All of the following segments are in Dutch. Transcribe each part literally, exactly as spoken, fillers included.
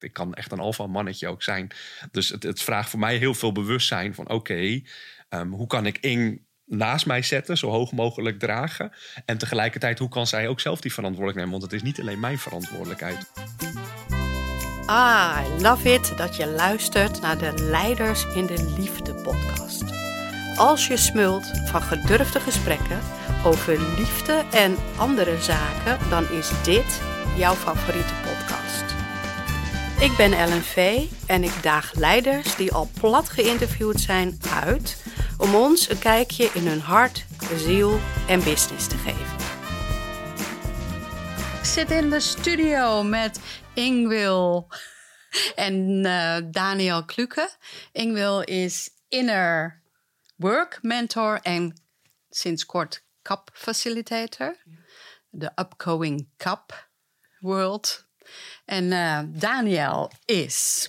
ik kan echt een alpha mannetje ook zijn. Dus het, het vraagt voor mij heel veel bewustzijn van... oké, okay, um, hoe kan ik Ing naast mij zetten, zo hoog mogelijk dragen... en tegelijkertijd, hoe kan zij ook zelf die verantwoordelijkheid nemen? Want het is niet alleen mijn verantwoordelijkheid. Ah, I love it dat je luistert naar de Leiders in de Liefde podcast. Als je smult van gedurfde gesprekken over liefde en andere zaken... dan is dit jouw favoriete podcast. Ik ben Ellen Vee en ik daag leiders die al plat geïnterviewd zijn uit... om ons een kijkje in hun hart, ziel en business te geven. Ik zit in de studio met Ingwil en uh, Daniel Kluke. Ingwil is inner work mentor en sinds kort C A P facilitator. De upcoming C A P world. En uh, Daniel is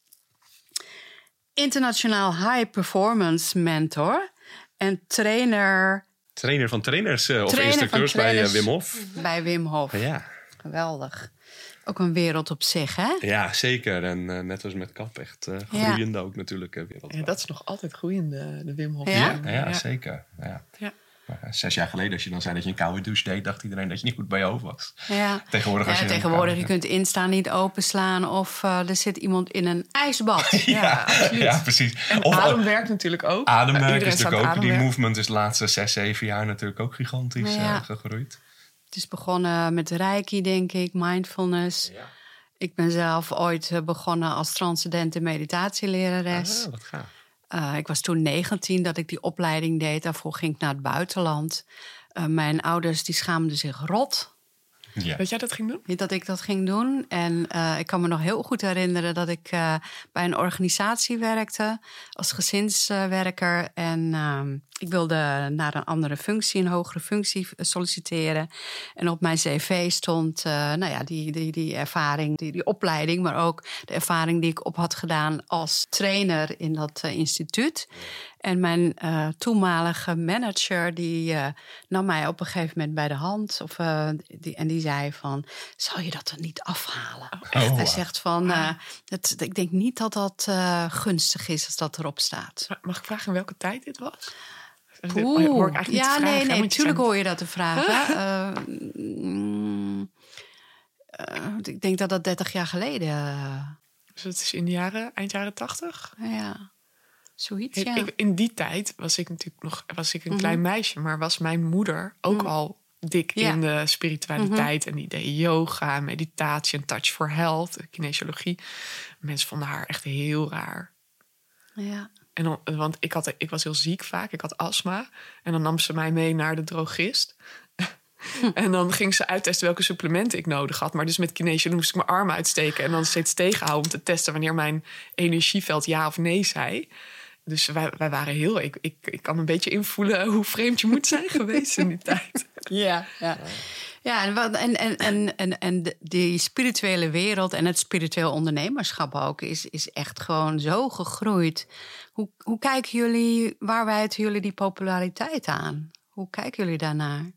internationaal high performance mentor en trainer... Trainer van trainers uh, of trainer instructeurs van trainers bij uh, Wim Hof. Bij Wim Hof. Ja. Geweldig. Ook een wereld op zich, hè? Ja, zeker. En uh, net als met C A P echt uh, groeiende ja. ook natuurlijk uh, wereld. Ja, dat is nog altijd groeiende, de Wim Hof. Ja, ja, ja, ja. zeker. Ja. Ja. Maar, uh, zes jaar geleden, als je dan zei dat je een koude douche deed... dacht iedereen dat je niet goed bij je hoofd was. Ja. Tegenwoordig, als ja, je, tegenwoordig een, je kunt instaan, niet openslaan... of uh, er zit iemand in een ijsbad. ja, ja, absoluut. Ja, precies. En of, ademwerk natuurlijk ook. Ademwerk uh, is natuurlijk ook. ademwerk. Die movement is de laatste zes, zeven jaar natuurlijk ook gigantisch ja. uh, gegroeid. Het is begonnen met Reiki, denk ik, mindfulness... Ja. Ik ben zelf ooit begonnen als transcendente meditatielerares. Ah, wat gaaf. Uh, ik was toen negentien dat ik die opleiding deed. Daarvoor ging ik naar het buitenland. Uh, mijn ouders die schaamden zich rot. Ja. Dat jij dat ging doen? Dat ik dat ging doen. En uh, ik kan me nog heel goed herinneren dat ik uh, bij een organisatie werkte. Als gezinswerker. En uh, ik wilde naar een andere functie, een hogere functie solliciteren. En op mijn cv stond uh, nou ja, die, die, die ervaring, die, die opleiding. Maar ook de ervaring die ik op had gedaan als trainer in dat uh, instituut. En mijn uh, toenmalige manager die uh, nam mij op een gegeven moment bij de hand. Of, uh, die, en die zei van, zou je dat er niet afhalen? Oh, wow. Hij zegt van, uh, het, ik denk niet dat dat uh, gunstig is als dat erop staat. Mag ik vragen in welke tijd dit was? Oeh, hoor ik eigenlijk niet ja, te vragen, nee, nee, natuurlijk zijn... hoor je dat te vragen. uh, mm, uh, ik denk dat dat dertig jaar geleden... Uh, dus het is in de jaren, eind jaren tachtig? Ja. Zoiets, ik, ja. ik, in die tijd was ik natuurlijk nog was ik een Mm-hmm. klein meisje, maar was mijn moeder ook mm-hmm. al dik ja. in de spiritualiteit. Mm-hmm. En die deed yoga, meditatie en touch for health, kinesiologie. Mensen vonden haar echt heel raar. Ja. En dan, want ik, had, ik was heel ziek vaak, ik had astma. En dan nam ze mij mee naar de drogist. Hm. En dan ging ze uittesten welke supplementen ik nodig had. Maar dus met kinesiologie moest ik mijn arm uitsteken en dan steeds tegenhouden om te testen wanneer mijn energieveld ja of nee zei. Dus wij, wij waren heel... Ik, ik, ik kan een beetje invoelen hoe vreemd je moet zijn geweest in die tijd. Ja, ja. Ja, en, en, en, en, en die spirituele wereld en het spiritueel ondernemerschap ook... is, is echt gewoon zo gegroeid. Hoe, hoe kijken jullie, waar wijten jullie die populariteit aan? Hoe kijken jullie daarnaar?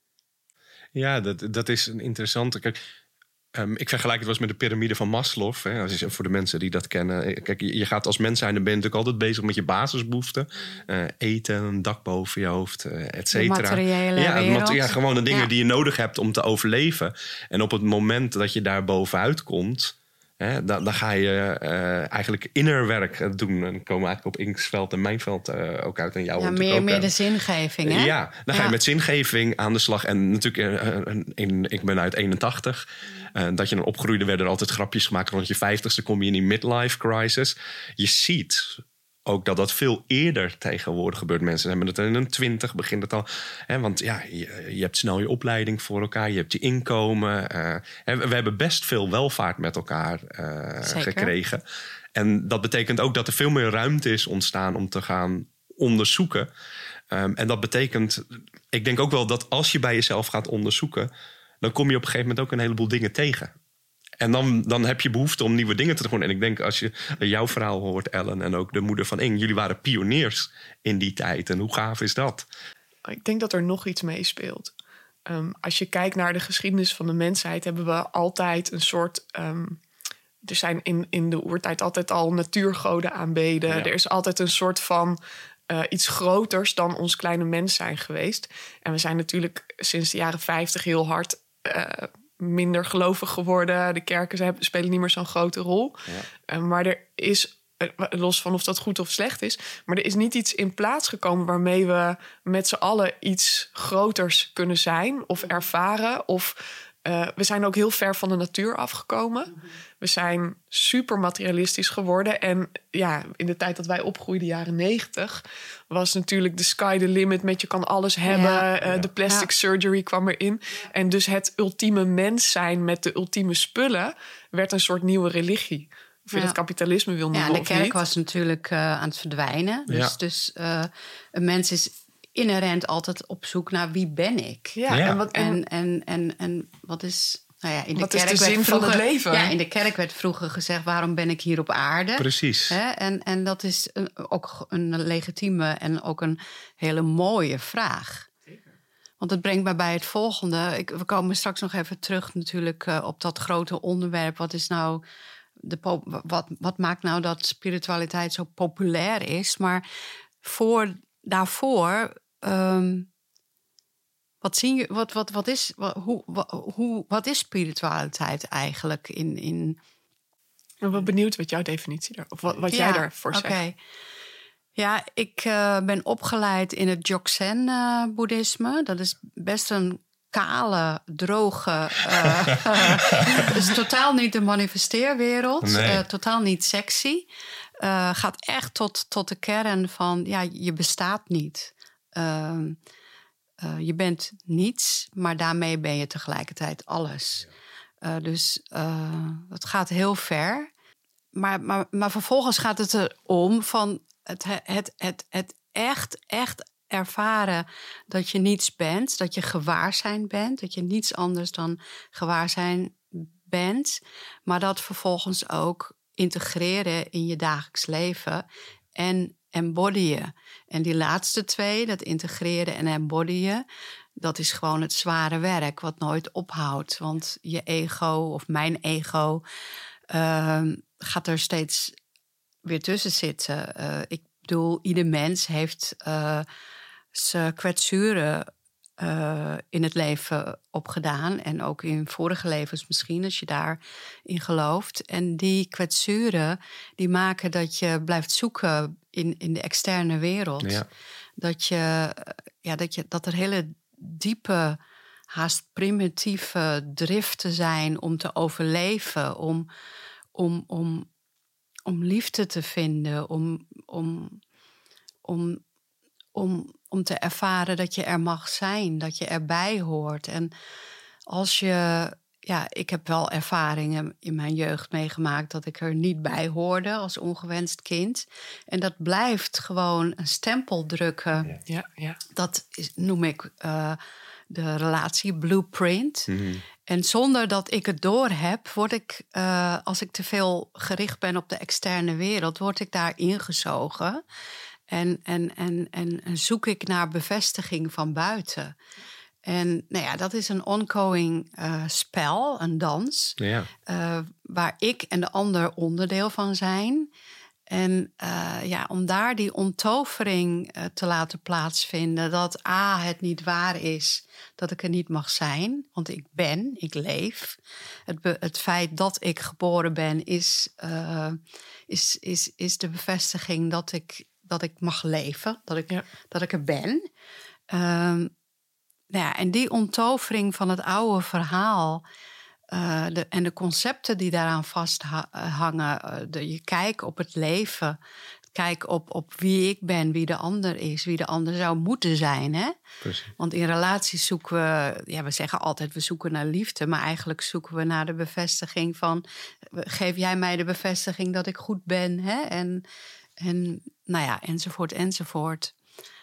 Ja, dat, dat is een interessante... Kijk, Um, ik vergelijk het wel eens met de piramide van Maslow. Hè, als je, voor de mensen die dat kennen. Kijk, je gaat als mens zijn en ben je natuurlijk altijd bezig met je basisbehoeften. Uh, eten, een dak boven je hoofd, uh, et cetera. De materiële ja, wereld. mat- ja, gewoon de dingen ja. die je nodig hebt om te overleven. En op het moment dat je daar bovenuit komt... Hè, dan, dan ga je uh, eigenlijk innerwerk doen. En dan komen we eigenlijk op Ing's veld en mijn veld uh, ook uit. En jou ja, meer, ook, meer uh, de zingeving, hè? Ja, dan ga je ja. met zingeving aan de slag. En natuurlijk, uh, in, ik ben uit eenentachtig... Uh, dat je dan opgroeide, werden er altijd grapjes gemaakt. Rond je vijftigste kom je in die midlife crisis. Je ziet ook dat dat veel eerder tegenwoordig gebeurt. Mensen hebben het in hun twintig, begint het al. Hè, want ja, je, je hebt snel je opleiding voor elkaar. Je hebt je inkomen. Uh, hè, we hebben best veel welvaart met elkaar uh, gekregen. En dat betekent ook dat er veel meer ruimte is ontstaan om te gaan onderzoeken. Um, en dat betekent, ik denk ook wel dat als je bij jezelf gaat onderzoeken... dan kom je op een gegeven moment ook een heleboel dingen tegen. En dan, dan heb je behoefte om nieuwe dingen te doen. En ik denk als je jouw verhaal hoort, Ellen, en ook de moeder van Ing... jullie waren pioniers in die tijd. En hoe gaaf is dat? Ik denk dat er nog iets meespeelt. Um, als je kijkt naar de geschiedenis van de mensheid... hebben we altijd een soort um, er zijn in, in de oertijd altijd al natuurgoden aanbeden. Ja. Er is altijd een soort van uh, iets groters dan ons kleine mens zijn geweest. En we zijn natuurlijk sinds de jaren vijftig heel hard uh, minder gelovig geworden. De kerken hebben, spelen niet meer zo'n grote rol. Ja. Uh, maar er is, los van of dat goed of slecht is, maar er is niet iets in plaats gekomen waarmee we met z'n allen iets groters kunnen zijn of ervaren. Of uh, we zijn ook heel ver van de natuur afgekomen. Mm-hmm. We zijn super materialistisch geworden. En ja, in de tijd dat wij opgroeiden, jaren negentig, was natuurlijk de sky the limit met je kan alles hebben. Ja, uh, ja. De plastic ja. surgery kwam erin. En dus het ultieme mens zijn met de ultieme spullen werd een soort nieuwe religie. Of je ja. het kapitalisme wil noemen. Ja, de kerk niet. was natuurlijk uh, aan het verdwijnen. Dus, ja. dus uh, een mens is inherent altijd op zoek naar wie ben ik. Ja, ja. En, wat, en, en, en, en, en wat is... Nou ja, in de wat kerk is de werd zin vroeger, van het leven? Ja, in de kerk werd vroeger gezegd, waarom ben ik hier op aarde? Precies. Hè? En, en dat is een, ook een legitieme en ook een hele mooie vraag. Zeker. Want het brengt mij bij het volgende. Ik, we komen straks nog even terug natuurlijk uh, op dat grote onderwerp. Wat is nou... De pop, wat, wat maakt nou dat spiritualiteit zo populair is? Maar voor, daarvoor, um, wat, zien je, wat, wat, wat, is, wat, hoe, wat, hoe, wat is spiritualiteit eigenlijk? In, in... Ik ben wel benieuwd wat jouw definitie daar, of wat, wat ja, jij daarvoor zegt. Okay. Ja, ik uh, ben opgeleid in het Dzogchen-boeddhisme. Dat is best een kale, droge... Uh, uh, is totaal niet de manifesteerwereld. Nee. Uh, totaal niet sexy. Uh, gaat echt tot, tot de kern van... ja, je bestaat niet. Uh, uh, je bent niets, maar daarmee ben je tegelijkertijd alles. Uh, dus uh, het gaat heel ver. Maar, maar, maar vervolgens gaat het erom van het, het, het, het echt, echt... ervaren dat je niets bent, dat je gewaarzijn bent, dat je niets anders dan gewaarzijn bent, maar dat vervolgens ook integreren in je dagelijks leven en embodyen. En die laatste twee, dat integreren en embodyen, dat is gewoon het zware werk wat nooit ophoudt. Want je ego of mijn ego uh, gaat er steeds weer tussen zitten. Uh, ik bedoel, ieder mens heeft uh, zijn kwetsuren uh, in het leven opgedaan. En ook in vorige levens misschien, als je daarin gelooft. En die kwetsuren, die maken dat je blijft zoeken in, in de externe wereld. Ja. Dat, je, ja, dat, je, dat er hele diepe, haast primitieve driften zijn om te overleven. Om, om, om, om liefde te vinden. Om, om, om, om, om te ervaren dat je er mag zijn. Dat je erbij hoort. En als je... Ja, ik heb wel ervaringen in mijn jeugd meegemaakt dat ik er niet bij hoorde als ongewenst kind. En dat blijft gewoon een stempel drukken. Ja, ja. Dat is, noem ik uh, de relatie blueprint. Mm-hmm. En zonder dat ik het doorheb, word ik, uh, als ik te veel gericht ben op de externe wereld, word ik daar ingezogen. En, en, en, en, en zoek ik naar bevestiging van buiten. En nou ja, dat is een ongoing uh, spel, een dans, ja. uh, waar ik en de ander onderdeel van zijn. En uh, ja, om daar die onttovering uh, te laten plaatsvinden, dat A, het niet waar is, dat ik er niet mag zijn, want ik ben, ik leef. Het, be- het feit dat ik geboren ben is, uh, is, is, is de bevestiging dat ik, dat ik mag leven, dat ik, ja. dat ik er ben. Um, Nou ja, en die onttovering van het oude verhaal uh, de, en de concepten die daaraan vasthangen, uh, de, je kijk op het leven, kijk op, op wie ik ben, wie de ander is, wie de ander zou moeten zijn. Hè? Want in relaties zoeken we, ja, we zeggen altijd we zoeken naar liefde, maar eigenlijk zoeken we naar de bevestiging van, geef jij mij de bevestiging dat ik goed ben, hè? En, en nou ja, enzovoort, enzovoort.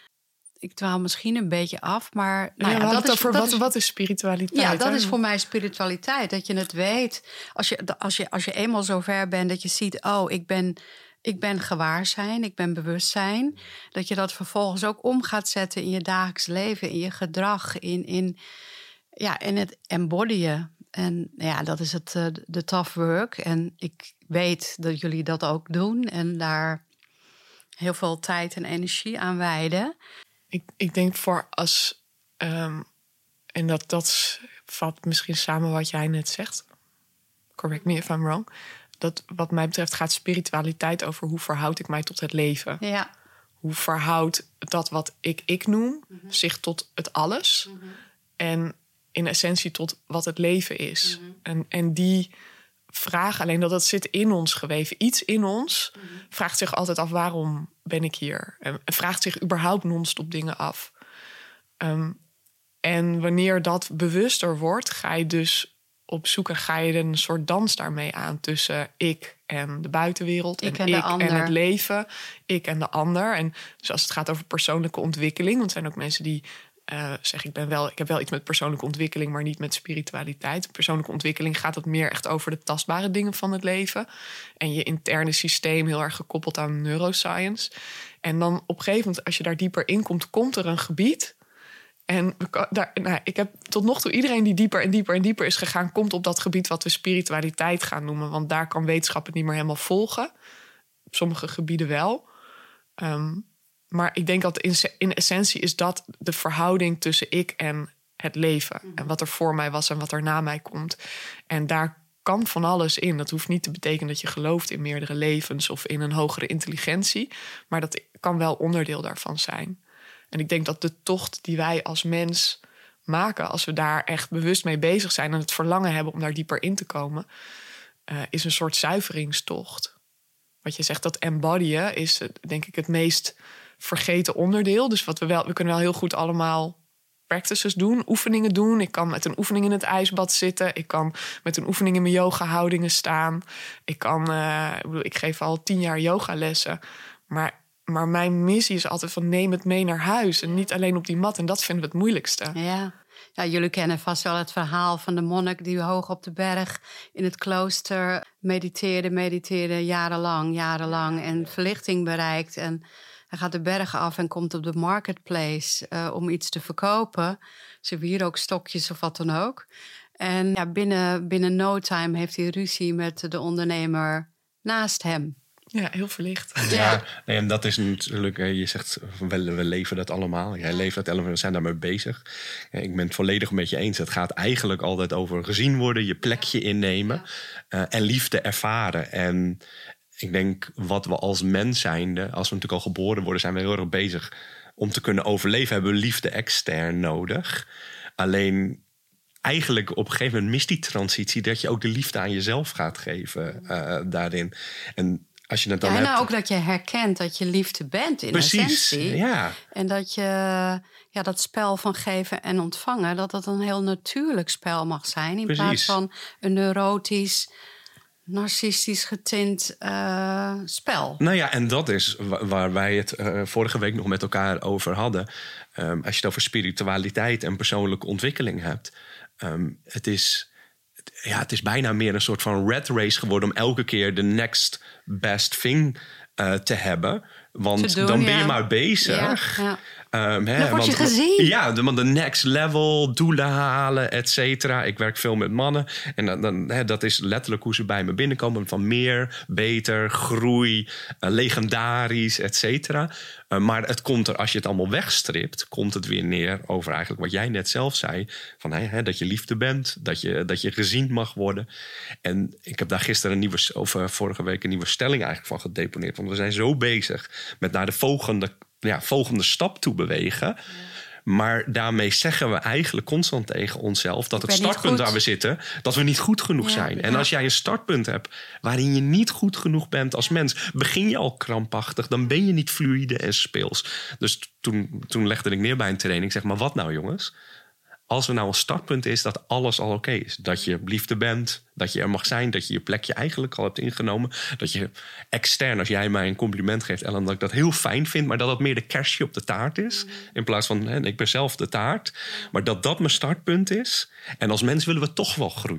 Ik dwaal misschien een beetje af, maar... Nou ja, ja, dat is, over dat wat, is, wat is spiritualiteit? Ja, dat hè? is voor mij spiritualiteit. Dat je het weet. Als je, als je, als je eenmaal zover bent dat je ziet... oh, ik ben, ik ben gewaarzijn, ik ben bewustzijn. Dat je dat vervolgens ook om gaat zetten in je dagelijks leven... in je gedrag, in, in, ja, in het embodyen. En ja, dat is het, uh, de tough work. En ik weet dat jullie dat ook doen en daar heel veel tijd en energie aan wijden. Ik, ik denk voor als... Um, en dat, dat vat misschien samen wat jij net zegt. Correct me if I'm wrong. Dat wat mij betreft gaat spiritualiteit over hoe verhoud ik mij tot het leven. Ja. Hoe verhoudt dat wat ik ik noem mm-hmm. zich tot het alles. Mm-hmm. En in essentie tot wat het leven is. Mm-hmm. En, en die vraag, alleen dat dat zit in ons geweven. Iets in ons mm-hmm. vraagt zich altijd af, waarom ben ik hier? En vraagt zich überhaupt non-stop dingen af. Um, en wanneer dat bewuster wordt, ga je dus op zoek en ga je een soort dans daarmee aan tussen ik en de buitenwereld. Ik en, en, ik de ander. en het leven. Ik en de ander. En dus als het gaat over persoonlijke ontwikkeling, want er zijn ook mensen die uh, zeggen, ik ben wel, ik heb wel iets met persoonlijke ontwikkeling, maar niet met spiritualiteit. Persoonlijke ontwikkeling gaat het meer echt over de tastbare dingen van het leven. En je interne systeem heel erg gekoppeld aan neuroscience. En dan op een gegeven moment, als je daar dieper in komt, komt er een gebied. En daar, nou, ik heb tot nog toe iedereen die dieper en dieper en dieper is gegaan, komt op dat gebied wat we spiritualiteit gaan noemen. Want daar kan wetenschap het niet meer helemaal volgen. Op sommige gebieden wel. Um, maar ik denk dat in, in essentie is dat de verhouding tussen ik en het leven. En wat er voor mij was en wat er na mij komt. En daar kan van alles in. Dat hoeft niet te betekenen dat je gelooft in meerdere levens of in een hogere intelligentie. Maar dat kan wel onderdeel daarvan zijn. En ik denk dat de tocht die wij als mens maken, als we daar echt bewust mee bezig zijn en het verlangen hebben om daar dieper in te komen, uh, is een soort zuiveringstocht. Wat je zegt, dat embodyen is denk ik het meest vergeten onderdeel. Dus wat we wel, we kunnen wel heel goed allemaal practices doen, oefeningen doen. Ik kan met een oefening in het ijsbad zitten. Ik kan met een oefening in mijn yoga-houdingen staan. Ik kan, uh, ik bedoel, ik geef al tien jaar yogalessen. Maar Maar mijn missie is altijd van neem het mee naar huis. En niet alleen op die mat. En dat vinden we het moeilijkste. Ja. Ja, jullie kennen vast wel het verhaal van de monnik die hoog op de berg in het klooster mediteerde, mediteerde jarenlang, jarenlang. En verlichting bereikt. En hij gaat de berg af en komt op de marketplace uh, om iets te verkopen. Ze hebben hier ook stokjes of wat dan ook. En ja, binnen, binnen no time heeft hij ruzie met de ondernemer naast hem. Ja, heel verlicht. Ja, nee, en dat is natuurlijk, je zegt, we, we leven dat allemaal. Jij leeft dat allemaal, we zijn daarmee bezig. Ik ben het volledig met je eens. Het gaat eigenlijk altijd over gezien worden, je plekje innemen uh, en liefde ervaren. En ik denk, wat we als mens zijnde, als we natuurlijk al geboren worden, zijn we heel erg bezig om te kunnen overleven. Hebben we liefde extern nodig. Alleen eigenlijk op een gegeven moment mist die transitie dat je ook de liefde aan jezelf gaat geven uh, daarin. En als je het dan ja, en hebt, nou ook dat je herkent dat je liefde bent in precies, essentie. Ja. En dat je ja, dat spel van geven en ontvangen, dat dat een heel natuurlijk spel mag zijn. In precies. plaats van een neurotisch, narcistisch getint uh, spel. Nou ja, en dat is waar wij het uh, vorige week nog met elkaar over hadden. Um, als je het over spiritualiteit en persoonlijke ontwikkeling hebt. Um, het is... Ja, het is bijna meer een soort van rat race geworden om elke keer de next best thing uh, te hebben. Want doen, dan ben je ja. maar bezig. Ja, ja. Um, hè, dan word je want, gezien. Ja, de, want de next level, doelen halen, et cetera. Ik werk veel met mannen. En dan, dan, hè, dat is letterlijk hoe ze bij me binnenkomen. Van meer, beter, groei, uh, legendarisch, et cetera. Uh, maar het komt er, als je het allemaal wegstript, komt het weer neer over eigenlijk wat jij net zelf zei. Van, hè, hè, dat je liefde bent, dat je, dat je gezien mag worden. En ik heb daar gisteren een nieuwe, of uh, vorige week een nieuwe stelling eigenlijk van gedeponeerd. Want we zijn zo bezig met naar de volgende, ja, volgende stap toe bewegen. Ja. Maar daarmee zeggen we eigenlijk constant tegen onszelf dat het startpunt waar we zitten, dat we niet goed genoeg ja, zijn. En ja. als jij een startpunt hebt waarin je niet goed genoeg bent als mens, begin je al krampachtig, dan ben je niet fluïde en speels. Dus toen, toen legde ik neer bij een training. Ik zeg, maar wat nou jongens? Als er nou een startpunt is dat alles al oké okay is. Dat je liefde bent, dat je er mag zijn, dat je je plekje eigenlijk al hebt ingenomen. Dat je extern, als jij mij een compliment geeft, Ellen, dat ik dat heel fijn vind, maar dat dat meer de kerstje op de taart is. In plaats van, hè, ik ben zelf de taart. Maar dat dat mijn startpunt is. En als mens willen we toch wel groeien.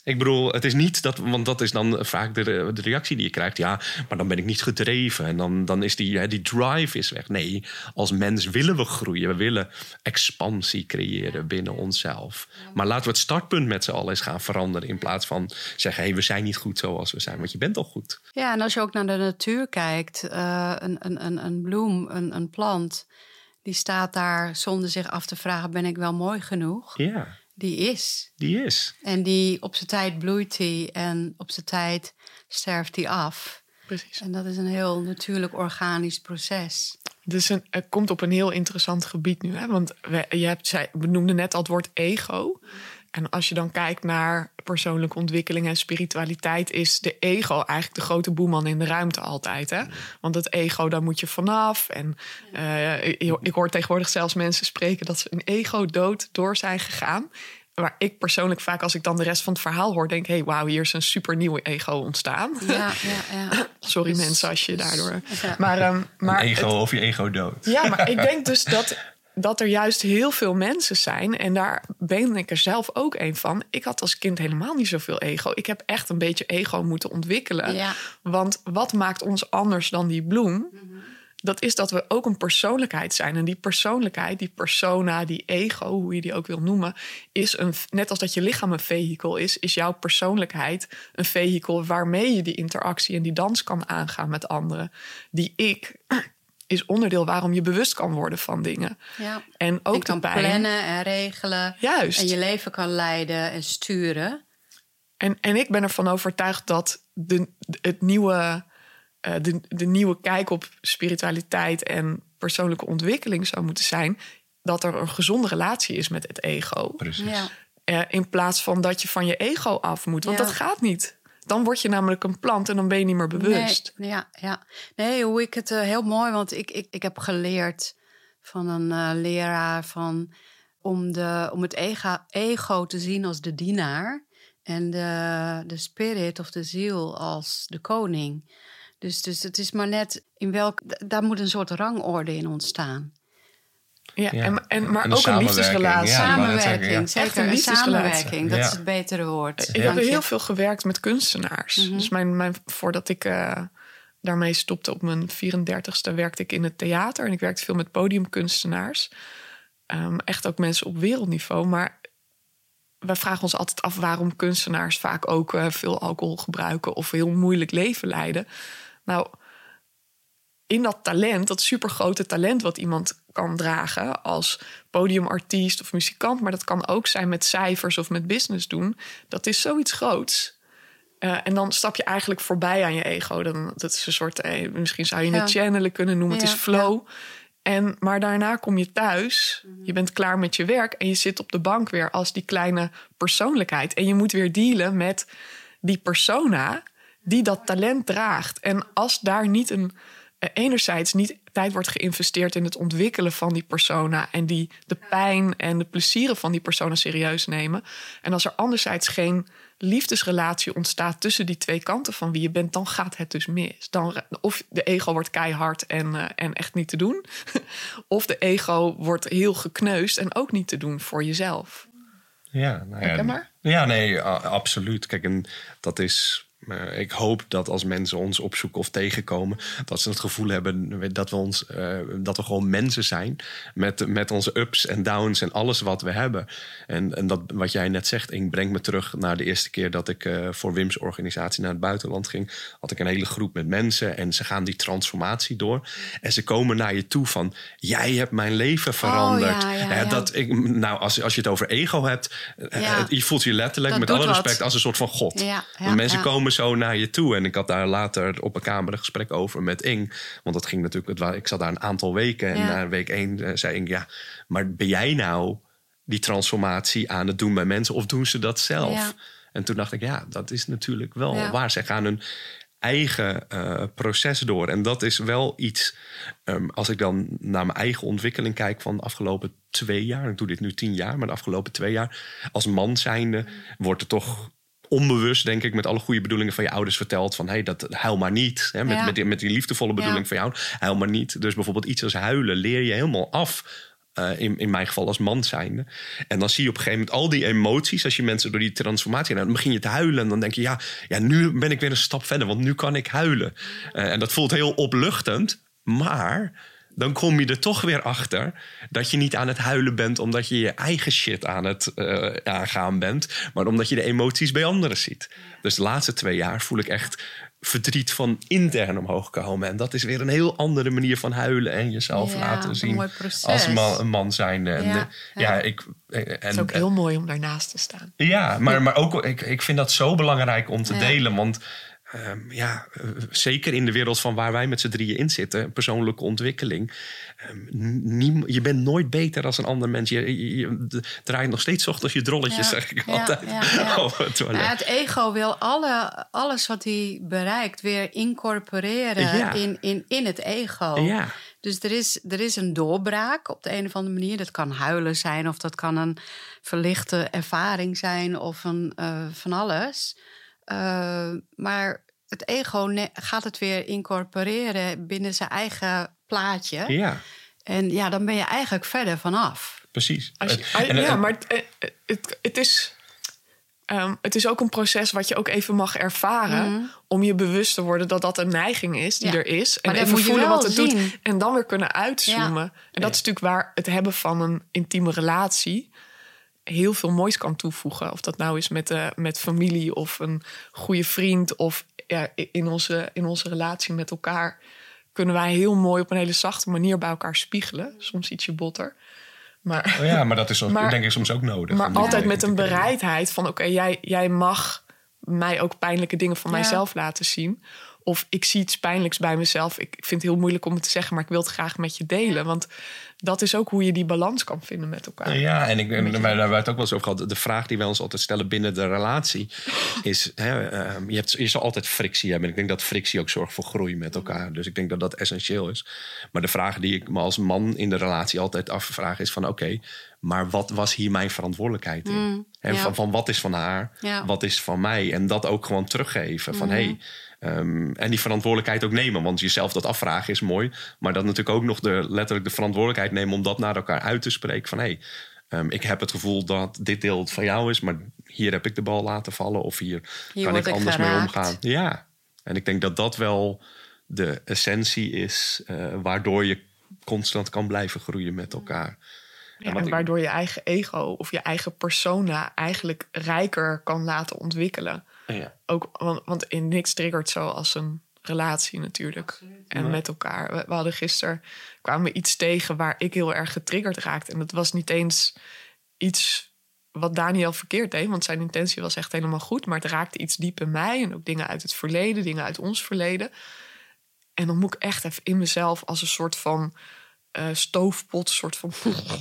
Ik bedoel, het is niet dat, want dat is dan vaak de, de reactie die je krijgt. Ja, maar dan ben ik niet gedreven en dan, dan is die, hè, die drive is weg. Nee, als mens willen we groeien. We willen expansie creëren binnen onszelf. Maar laten we het startpunt met z'n allen eens gaan veranderen in plaats van zeggen, hé, hey, we zijn niet goed zoals we zijn, want je bent al goed. Ja, en als je ook naar de natuur kijkt, uh, een, een, een, een bloem, een, een plant, die staat daar zonder zich af te vragen, ben ik wel mooi genoeg? Ja. Die is. Die is. En die op zijn tijd bloeit die en op zijn tijd sterft die af. Precies. En dat is een heel natuurlijk organisch proces. Dus een, het komt op een heel interessant gebied nu. Hè? Want we, je hebt, zij benoemde net al het woord ego. En als je dan kijkt naar persoonlijke ontwikkeling en spiritualiteit, is de ego eigenlijk de grote boeman in de ruimte altijd. Hè? Want het ego, daar moet je vanaf. En uh, ik, ik hoor tegenwoordig zelfs mensen spreken dat ze een ego-dood door zijn gegaan. Waar ik persoonlijk vaak, als ik dan de rest van het verhaal hoor, denk, hé, hey, wauw, hier is een super nieuwe ego ontstaan. Ja, ja, ja. Sorry dus, mensen als je daardoor... Ja. Maar, um, maar een ego het, of je ego dood. Ja, maar ik denk dus dat, dat er juist heel veel mensen zijn. En daar ben ik er zelf ook een van. Ik had als kind helemaal niet zoveel ego. Ik heb echt een beetje ego moeten ontwikkelen. Ja. Want wat maakt ons anders dan die bloem? Mm-hmm. Dat is dat we ook een persoonlijkheid zijn. En die persoonlijkheid, die persona, die ego, hoe je die ook wil noemen, is een, net als dat je lichaam een vehikel is, is jouw persoonlijkheid een vehikel waarmee je die interactie en die dans kan aangaan met anderen. Die ik is onderdeel waarom je bewust kan worden van dingen. Ja. En ook je kan de pijn, plannen en regelen. Juist. En je leven kan leiden en sturen. En, en ik ben ervan overtuigd dat de, het nieuwe... Uh, de, de nieuwe kijk op spiritualiteit en persoonlijke ontwikkeling zou moeten zijn dat er een gezonde relatie is met het ego. Precies. Ja. Uh, in plaats van dat je van je ego af moet. Want Ja. dat gaat niet. Dan word je namelijk een plant en dan ben je niet meer bewust. Nee, ja, ja. Nee, hoe ik het uh, heel mooi, want ik, ik, ik heb geleerd van een uh, leraar van om, de, om het ego, ego te zien als de dienaar en de, de spirit of de ziel als de koning. Dus, dus het is maar net in welk... Daar moet een soort rangorde in ontstaan. Ja, Ja. En, en, maar En de ook een liefdesrelatie. Ja, ik wou net zeggen, Samenwerking, ja. zeker. Echt een Een liefdesrelatie. samenwerking, dat Ja. is het betere woord. Ik Dank heb je. heel veel gewerkt met kunstenaars. Mm-hmm. Dus mijn, mijn, voordat ik uh, daarmee stopte op mijn vierendertigste... werkte ik in het theater. En ik werkte veel met podiumkunstenaars. Um, echt ook mensen op wereldniveau. Maar we vragen ons altijd af waarom kunstenaars vaak ook uh, veel alcohol gebruiken... of heel moeilijk leven leiden. Nou, in dat talent, dat supergrote talent wat iemand kan dragen als podiumartiest of muzikant, maar dat kan ook zijn met cijfers of met business doen, dat is zoiets groots. Uh, en dan stap je eigenlijk voorbij aan je ego. Dan, dat is een soort, eh, misschien zou je het Ja. channelen kunnen noemen, Ja, het is flow. En, maar daarna kom je thuis, je bent klaar met je werk en je zit op de bank weer als die kleine persoonlijkheid. En je moet weer dealen met die persona die dat talent draagt. En als daar niet een, uh, enerzijds niet tijd wordt geïnvesteerd in het ontwikkelen van die persona en die de pijn en de plezieren van die persona serieus nemen. En als er anderzijds geen liefdesrelatie ontstaat tussen die twee kanten van wie je bent, dan gaat het dus mis. Dan, of de ego wordt keihard en, uh, en echt niet te doen. Of de ego wordt heel gekneusd en ook niet te doen voor jezelf. Ja, nou ja, Herkenbaar? ja, nee, a- absoluut. Kijk, en dat is. Uh, ik hoop dat als mensen ons opzoeken of tegenkomen, dat ze het gevoel hebben dat we ons, uh, dat we gewoon mensen zijn met, met onze ups en downs en alles wat we hebben. En, en dat wat jij net zegt, Ing, brengt me terug naar de eerste keer dat ik uh, voor Wim's organisatie naar het buitenland ging. Had ik een hele groep met mensen en ze gaan die transformatie door. En ze komen naar je toe van, jij hebt mijn leven veranderd. Oh, ja, ja, Uh, ja. dat ik, nou, als, als je het over ego hebt, uh, Ja. je voelt je letterlijk Dat met doet alle wat. respect als een soort van God. Ja, ja, Want mensen ja. komen zo naar je toe. En ik had daar later op een kamer een gesprek over met Ing. Want dat ging natuurlijk, het wa- ik zat daar een aantal weken. En Ja. na week één uh, zei Ing, ja, maar ben jij nou die transformatie aan het doen bij mensen? Of doen ze dat zelf? Ja. En toen dacht ik, ja, dat is natuurlijk wel Ja. waar. Zij gaan hun eigen uh, proces door. En dat is wel iets, um, als ik dan naar mijn eigen ontwikkeling kijk van de afgelopen twee jaar. Ik doe dit nu tien jaar, maar de afgelopen twee jaar. Als man zijnde wordt er toch onbewust, denk ik, met alle goede bedoelingen van je ouders verteld van, hé, hey, dat huil maar niet. Hè, met, Ja. met, die, met die liefdevolle bedoeling Ja. van jou, huil maar niet. Dus bijvoorbeeld iets als huilen leer je helemaal af Uh, in, in mijn geval als man zijnde. En dan zie je op een gegeven moment al die emoties. Als je mensen door die transformatie... dan begin je te huilen. En dan denk je, ja, ja, nu ben ik weer een stap verder. Want nu kan ik huilen. Uh, en dat voelt heel opluchtend. Maar dan kom je er toch weer achter... dat je niet aan het huilen bent... omdat je je eigen shit aan het uh, aangaan bent... maar omdat je de emoties bij anderen ziet. Dus de laatste twee jaar voel ik echt... verdriet van intern omhoog komen. En dat is weer een heel andere manier van huilen... en jezelf ja, laten zien als man, een man zijnde. En, ja, ja, ja. Ik, en, het is ook heel mooi om daarnaast te staan. Ja, maar, maar ook, ik, ik vind dat zo belangrijk om te ja. delen. Want um, ja, uh, zeker in de wereld van waar wij met z'n drieën in zitten... persoonlijke ontwikkeling... Um, nie, je bent nooit beter als een ander mens. Je, je, je draait nog steeds 's ochtends je drolletjes, ja, zeg ik ja, altijd. Ja, ja. Op het toilet. Ja, het ego wil alle, alles wat hij bereikt weer incorporeren ja. in, in, in het ego. Ja. Dus er is, er is een doorbraak op de een of andere manier. Dat kan huilen zijn of dat kan een verlichte ervaring zijn... of een, uh, van alles. Uh, maar het ego ne- gaat het weer incorporeren binnen zijn eigen plaatje. Ja. En ja, dan ben je eigenlijk verder vanaf. Precies. Als je, als, en, ja, en, maar het, het, het, is, um, het is ook een proces wat je ook even mag ervaren... Mm-hmm. om je bewust te worden dat dat een neiging is die ja. er is. En even voelen wat het zien. doet. En dan weer kunnen uitzoomen. Ja. En dat ja. is natuurlijk waar het hebben van een intieme relatie... heel veel moois kan toevoegen. Of dat nou is met, uh, met familie of een goede vriend... of ja, in, onze, in onze relatie met elkaar... kunnen wij heel mooi op een hele zachte manier bij elkaar spiegelen. Soms ietsje botter. Maar, oh ja, maar dat is soms, maar, denk ik soms ook nodig. Maar altijd met een bereidheid van... oké, okay, jij, jij mag mij ook pijnlijke dingen van ja. mijzelf laten zien... Of ik zie iets pijnlijks bij mezelf. Ik vind het heel moeilijk om het te zeggen, maar ik wil het graag met je delen. Want dat is ook hoe je die balans kan vinden met elkaar. Ja, en ik, en, daar hebben we het ook wel eens over gehad. De vraag die wij ons altijd stellen binnen de relatie is... Hè, uh, je, hebt, je zal altijd frictie hebben. En ik denk dat frictie ook zorgt voor groei met elkaar. Dus ik denk dat dat essentieel is. Maar de vraag die ik me als man in de relatie altijd afvraag is van... oké, okay, maar wat was hier mijn verantwoordelijkheid in? Mm, He, ja. van, van wat is van haar, ja. wat is van mij? En dat ook gewoon teruggeven. Van, mm. hey, um, en die verantwoordelijkheid ook nemen. Want jezelf dat afvragen is mooi. Maar dat natuurlijk ook nog de, letterlijk de verantwoordelijkheid nemen... om dat naar elkaar uit te spreken. Van hey, um, ik heb het gevoel dat dit deel van jou is... maar hier heb ik de bal laten vallen. Of hier, hier kan ik anders geraakt. mee omgaan. Ja, en ik denk dat dat wel de essentie is... Uh, waardoor je constant kan blijven groeien met elkaar. Ja, en, en waardoor je eigen ego of je eigen persona eigenlijk rijker kan laten ontwikkelen. Ja. Ook, want, want in niks triggert zo als een relatie natuurlijk. Absoluut. En ja. met elkaar. We, we hadden gisteren, kwamen we iets tegen waar ik heel erg getriggerd raakte. En dat was niet eens iets wat Daniel verkeerd deed. Want zijn intentie was echt helemaal goed. Maar het raakte iets diep in mij. En ook dingen uit het verleden, dingen uit ons verleden. En dan moet ik echt even in mezelf als een soort van... Uh, stoofpot, soort van...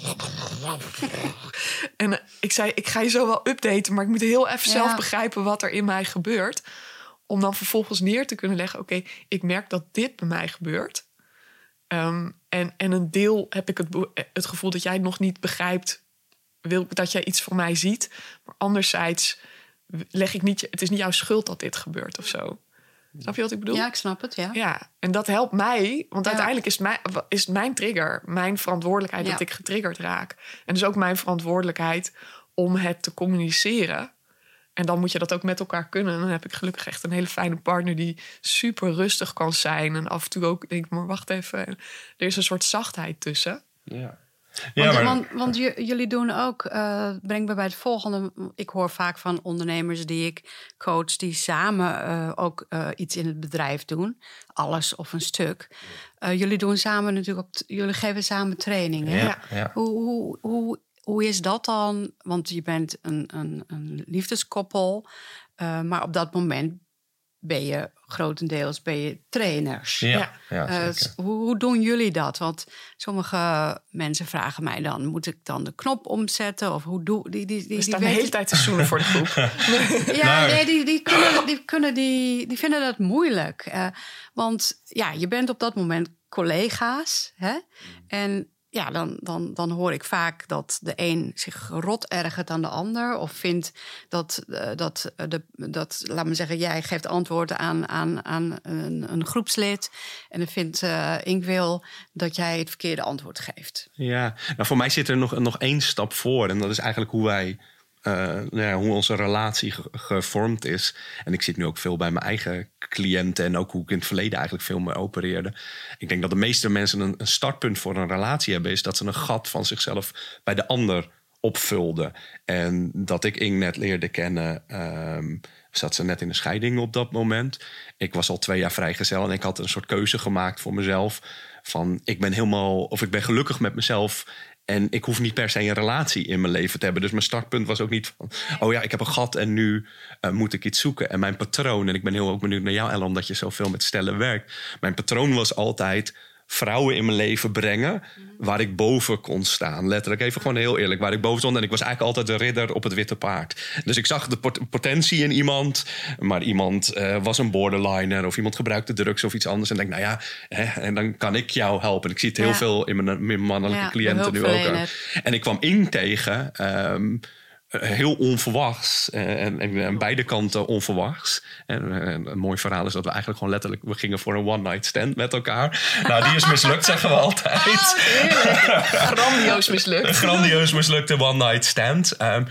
en uh, ik zei, ik ga je zo wel updaten... maar ik moet heel even ja. zelf begrijpen wat er in mij gebeurt... om dan vervolgens neer te kunnen leggen... oké, okay, ik merk dat dit bij mij gebeurt. Um, en, en een deel heb ik het, het gevoel dat jij het nog niet begrijpt... wil ik dat jij iets van mij ziet. Maar anderzijds leg ik niet... het is niet jouw schuld dat dit gebeurt of zo. Snap je wat ik bedoel? Ja, ik snap het, ja. Ja, en dat helpt mij. Want ja. uiteindelijk is, mijn, is mijn trigger, mijn verantwoordelijkheid... Ja. dat ik getriggerd raak. En dus ook mijn verantwoordelijkheid om het te communiceren. En dan moet je dat ook met elkaar kunnen. En dan heb ik gelukkig echt een hele fijne partner... die super rustig kan zijn. En af en toe ook denk ik, maar wacht even. Er is een soort zachtheid tussen. Ja. Ja, want, maar... want, want j- jullie doen ook, uh, brengt me bij het volgende. Ik hoor vaak van ondernemers die ik coach, die samen uh, ook uh, iets in het bedrijf doen. Alles of een stuk. Uh, jullie doen samen natuurlijk ook, t- jullie geven samen trainingen. Ja, ja. Hoe, hoe, hoe, hoe is dat dan? Want je bent een, een, een liefdeskoppel, uh, maar op dat moment ben je grotendeels ben je trainers. Ja, ja, uh, hoe, hoe doen jullie dat? Want sommige mensen vragen mij dan... moet ik dan de knop omzetten? Of hoe doe die, die, die, We staan die de hele tijd te zoenen voor de groep. ja, nou. nee, die, die, kunnen, die, kunnen die, die vinden dat moeilijk. Uh, want ja, je bent op dat moment collega's. Hè? En ja, dan, dan, dan hoor ik vaak dat de een zich rot ergert aan de ander. Of vindt dat, uh, dat, uh, de, dat laat me zeggen, jij geeft antwoord aan, aan, aan een, een groepslid. En dan vindt uh, Ingwil dat jij het verkeerde antwoord geeft. Ja, nou voor mij zit er nog, nog één stap voor. En dat is eigenlijk hoe wij... Uh, nou ja, hoe onze relatie ge- gevormd is. En ik zit nu ook veel bij mijn eigen cliënten... en ook hoe ik in het verleden eigenlijk veel meer opereerde. Ik denk dat de meeste mensen een, een startpunt voor een relatie hebben... is dat ze een gat van zichzelf bij de ander opvulden. En dat ik Ing net leerde kennen... Um, zat ze net in de scheiding op dat moment. Ik was al twee jaar vrijgezel en ik had een soort keuze gemaakt voor mezelf... van ik ben helemaal, of ik ben gelukkig met mezelf... en ik hoef niet per se een relatie in mijn leven te hebben. Dus mijn startpunt was ook niet van... oh ja, ik heb een gat en nu uh, moet ik iets zoeken. En mijn patroon, en ik ben heel ook benieuwd naar jou, Ellen... omdat je zoveel met stellen werkt. Mijn patroon was altijd vrouwen in mijn leven brengen... waar ik boven kon staan. Letterlijk, even gewoon heel eerlijk. Waar ik boven stond. En ik was eigenlijk altijd de ridder op het witte paard. Dus ik zag de pot- potentie in iemand. Maar iemand uh, was een borderliner. Of iemand gebruikte drugs of iets anders. En denk, nou ja, hè, en dan kan ik jou helpen. Ik zie het heel ja. veel in mijn, mijn mannelijke ja, cliënten nu ook. En ik kwam Ing tegen... Um, heel onverwachts. En, en aan beide kanten onverwachts. En, en een mooi verhaal is dat we eigenlijk gewoon letterlijk... we gingen voor een one-night stand met elkaar. Nou, die is mislukt, zeggen we altijd. Oh, grandioos mislukt. Grandioos mislukte one-night stand. Um,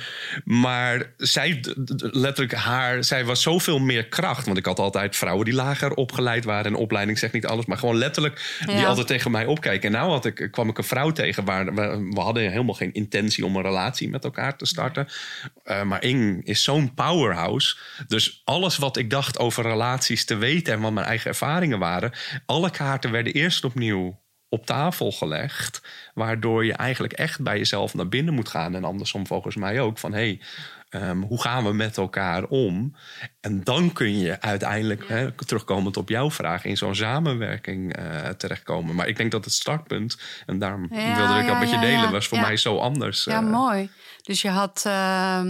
maar zij, letterlijk haar... zij was zoveel meer kracht. Want ik had altijd vrouwen die lager opgeleid waren. En opleiding zegt niet alles. Maar gewoon letterlijk die ja. altijd tegen mij opkijken. En nou had ik, kwam ik een vrouw tegen... waar we, we hadden helemaal geen intentie om een relatie met elkaar te starten... Uh, maar Ing is zo'n powerhouse. Dus alles wat ik dacht over relaties te weten... en wat mijn eigen ervaringen waren... alle kaarten werden eerst opnieuw op tafel gelegd... waardoor je eigenlijk echt bij jezelf naar binnen moet gaan. En andersom volgens mij ook. Van hey, um, hoe gaan we met elkaar om? En dan kun je uiteindelijk, ja. hè, terugkomend op jouw vraag... in zo'n samenwerking uh, terechtkomen. Maar ik denk dat het startpunt... en daarom ja, wilde ik dat ja, met je delen... Ja, was voor ja. mij zo anders. Ja, uh, mooi. Dus je had, uh,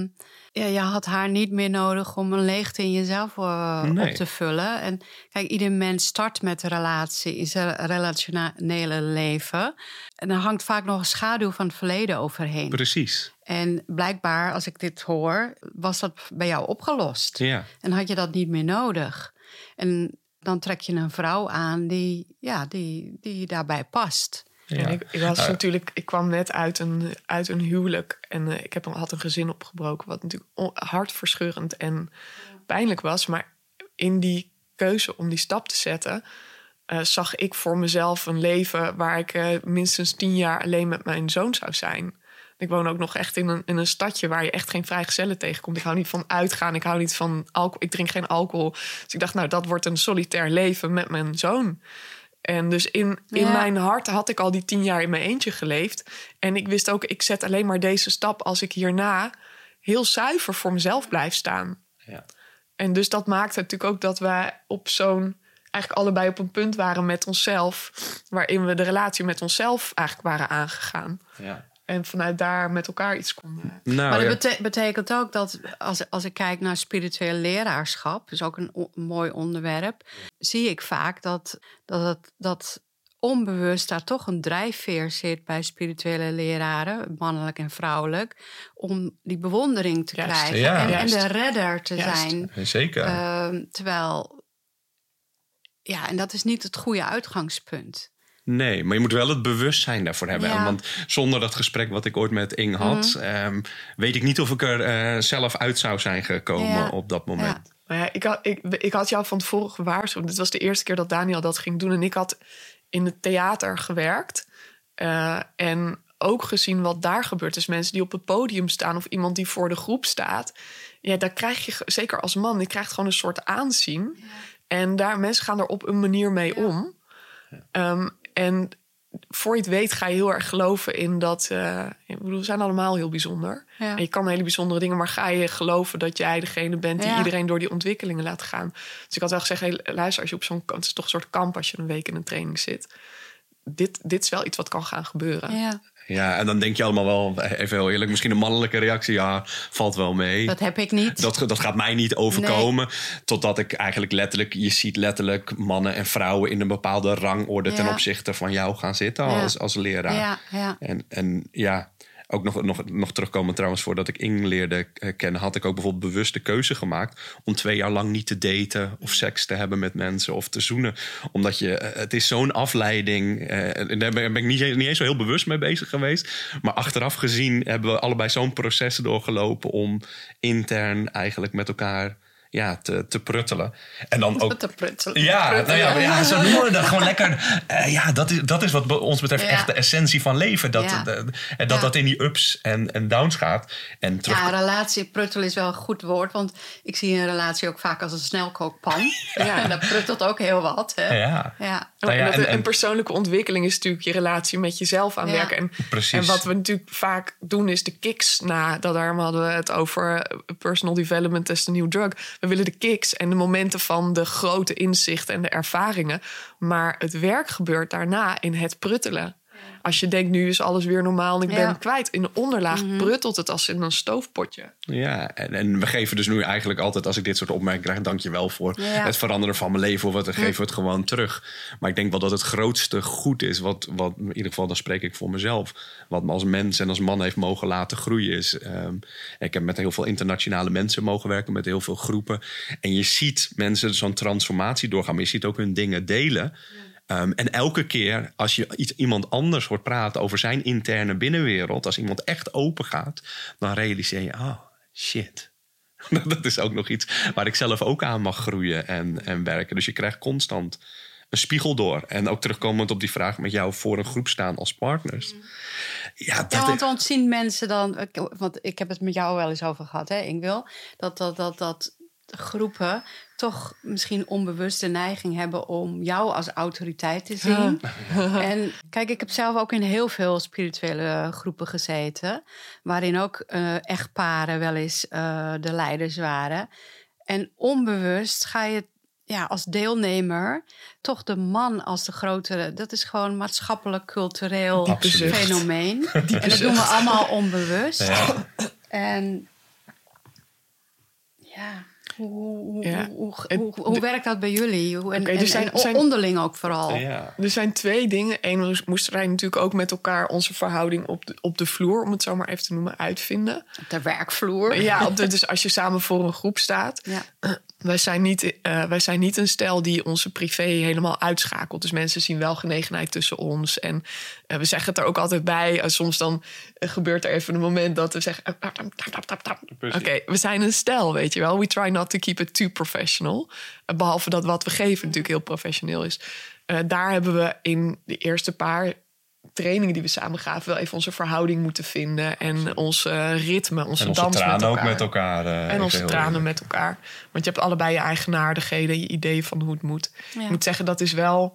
ja, je had haar niet meer nodig om een leegte in jezelf uh, nee. op te vullen. En kijk, ieder mens start met een relatie in zijn relationele leven. En er hangt vaak nog een schaduw van het verleden overheen. Precies. En blijkbaar, als ik dit hoor, was dat bij jou opgelost. Ja. En had je dat niet meer nodig. En dan trek je een vrouw aan die, ja, die, die daarbij past. Ja. En ik, ik, was uh, natuurlijk, ik kwam net uit een, uit een huwelijk en uh, ik heb, had een gezin opgebroken... wat natuurlijk on, hartverscheurend en pijnlijk was. Maar in die keuze om die stap te zetten... Uh, zag ik voor mezelf een leven waar ik uh, minstens tien jaar alleen met mijn zoon zou zijn. Ik woon ook nog echt in een, in een stadje waar je echt geen vrijgezellen tegenkomt. Ik hou niet van uitgaan, ik hou niet van alcohol. Ik drink geen alcohol. Dus ik dacht, nou, dat wordt een solitair leven met mijn zoon... En dus in, in ja. mijn hart had ik al die tien jaar in mijn eentje geleefd. En ik wist ook, ik zet alleen maar deze stap... als ik hierna heel zuiver voor mezelf blijf staan. Ja. En dus dat maakte natuurlijk ook dat we op zo'n... eigenlijk allebei op een punt waren met onszelf... waarin we de relatie met onszelf eigenlijk waren aangegaan. Ja. En vanuit daar met elkaar iets konden. Nou, maar dat bete- betekent ook dat als, als ik kijk naar spiritueel leraarschap... dus ook een o- mooi onderwerp... zie ik vaak dat, dat, het, dat onbewust daar toch een drijfveer zit... bij spirituele leraren, mannelijk en vrouwelijk... om die bewondering te juist, krijgen ja, en, en de redder te juist. zijn. Zeker. Uh, terwijl, ja, en dat is niet het goede uitgangspunt... Nee, maar je moet wel het bewustzijn daarvoor hebben. Ja. Want zonder dat gesprek wat ik ooit met Ing had... Mm. Um, weet ik niet of ik er uh, zelf uit zou zijn gekomen ja. op dat moment. Ja. Maar ja, ik, had, ik, ik had jou van tevoren gewaarschuwd. Dit was de eerste keer dat Daniel dat ging doen. En ik had in het theater gewerkt. Uh, en ook gezien wat daar gebeurt. Dus mensen die op het podium staan... of iemand die voor de groep staat. Ja, daar krijg je, zeker als man... je krijgt gewoon een soort aanzien. Ja. En daar mensen gaan er op een manier mee ja. om... Ja. Um, En voor je het weet ga je heel erg geloven in dat... Uh, ik bedoel, we zijn allemaal heel bijzonder. Ja. En je kan hele bijzondere dingen... maar ga je geloven dat jij degene bent... die ja. iedereen door die ontwikkelingen laat gaan. Dus ik had wel gezegd, hey, luister, als je op zo'n... het is toch een soort kamp als je een week in een training zit... Dit, dit is wel iets wat kan gaan gebeuren. Ja. Ja, en dan denk je allemaal wel, even heel eerlijk, misschien een mannelijke reactie. Ja, valt wel mee. Dat heb ik niet. Dat, dat gaat mij niet overkomen. Nee. Totdat ik eigenlijk letterlijk, je ziet letterlijk mannen en vrouwen in een bepaalde rangorde ja. ten opzichte van jou gaan zitten ja. als, als leraar. Ja, ja. En, en ja, ook nog, nog, nog terugkomen trouwens, voordat ik Ing leerde kennen, had ik ook bijvoorbeeld bewust de keuze gemaakt om twee jaar lang niet te daten of seks te hebben met mensen of te zoenen. Omdat je, het is zo'n afleiding. En daar ben ik niet, niet eens zo heel bewust mee bezig geweest. Maar achteraf gezien hebben we allebei zo'n proces doorgelopen om intern eigenlijk met elkaar ja, te, te pruttelen. En dan ook. Te pruttelen. Ja, pruttelen. Nou ja, ja, zo noemen we dat gewoon lekker. Uh, ja, dat is, dat is wat ons betreft ja. echt de essentie van leven. Dat ja. de, de, dat, ja. dat in die ups en, en downs gaat. En terug... Ja, relatie, pruttelen is wel een goed woord. Want ik zie een relatie ook vaak als een snelkookpan. Ja, en dat pruttelt ook heel wat. Hè? Ja. Ja. Nou ja, en, en, en persoonlijke ontwikkeling is natuurlijk je relatie met jezelf aanwerken. Ja. En, Precies. en wat we natuurlijk vaak doen is de kicks. Nou, daarom hadden we het over personal development as the new drug. We willen de kicks en de momenten van de grote inzichten en de ervaringen. Maar het werk gebeurt daarna in het pruttelen. Als je denkt, nu is alles weer normaal en ik ben ja. het kwijt. In de onderlaag mm-hmm. pruttelt het als in een stoofpotje. Ja, en, en we geven dus nu eigenlijk altijd, als ik dit soort opmerkingen krijg, dank je wel voor ja. het veranderen van mijn leven. Of wat, dan geven we het gewoon terug. Maar ik denk wel dat het grootste goed is, wat, wat in ieder geval, dan spreek ik voor mezelf, wat me als mens en als man heeft mogen laten groeien is. Um, ik heb met heel veel internationale mensen mogen werken, met heel veel groepen. En je ziet mensen zo'n transformatie doorgaan, maar je ziet ook hun dingen delen. Ja. Um, en elke keer als je iets, iemand anders hoort praten over zijn interne binnenwereld, als iemand echt open gaat, dan realiseer je, oh shit. Dat is ook nog iets waar ik zelf ook aan mag groeien en, en werken. Dus je krijgt constant een spiegel door. En ook terugkomend op die vraag met jou voor een groep staan als partners. Ja, dat ja, want ontzien mensen dan, want ik heb het met jou wel eens over gehad, hè, Ingwil, dat dat, dat, dat groepen toch misschien onbewust de neiging hebben om jou als autoriteit te zien. Ja. En kijk, ik heb zelf ook in heel veel spirituele groepen gezeten, waarin ook uh, echtparen wel eens uh, de leiders waren. En onbewust ga je ja, als deelnemer toch de man als de grotere. Dat is gewoon maatschappelijk, cultureel Absoluut. fenomeen. En dat doen we allemaal onbewust. Ja. En ja. Hoe, ja. hoe, hoe, hoe, hoe werkt dat bij jullie? Hoe, en, okay, er zijn, en, en zijn, onderling ook vooral. Ja. Er zijn twee dingen. Eén, we moesten wij natuurlijk ook met elkaar onze verhouding op de, op de vloer, om het zo maar even te noemen, uitvinden. Op de werkvloer. Ja, op de, dus als je samen voor een groep staat. Ja. Uh, wij, zijn niet, uh, wij zijn niet een stel die onze privé helemaal uitschakelt. Dus mensen zien wel genegenheid tussen ons. En uh, we zeggen het er ook altijd bij. Uh, soms dan uh, gebeurt er even een moment dat we zeggen, Uh, Oké, okay, we zijn een stel, weet je wel. We try not to keep it too professional. Uh, behalve dat wat we geven natuurlijk heel professioneel is. Uh, daar hebben we in de eerste paar trainingen die we samen gaven wel even onze verhouding moeten vinden. En ons uh, ritme, onze, en onze dans tranen met elkaar. ook met elkaar. Uh, en onze tranen leuk. met elkaar. Want je hebt allebei je eigenaardigheden, je idee van hoe het moet. Ja. Ik moet zeggen, dat is wel...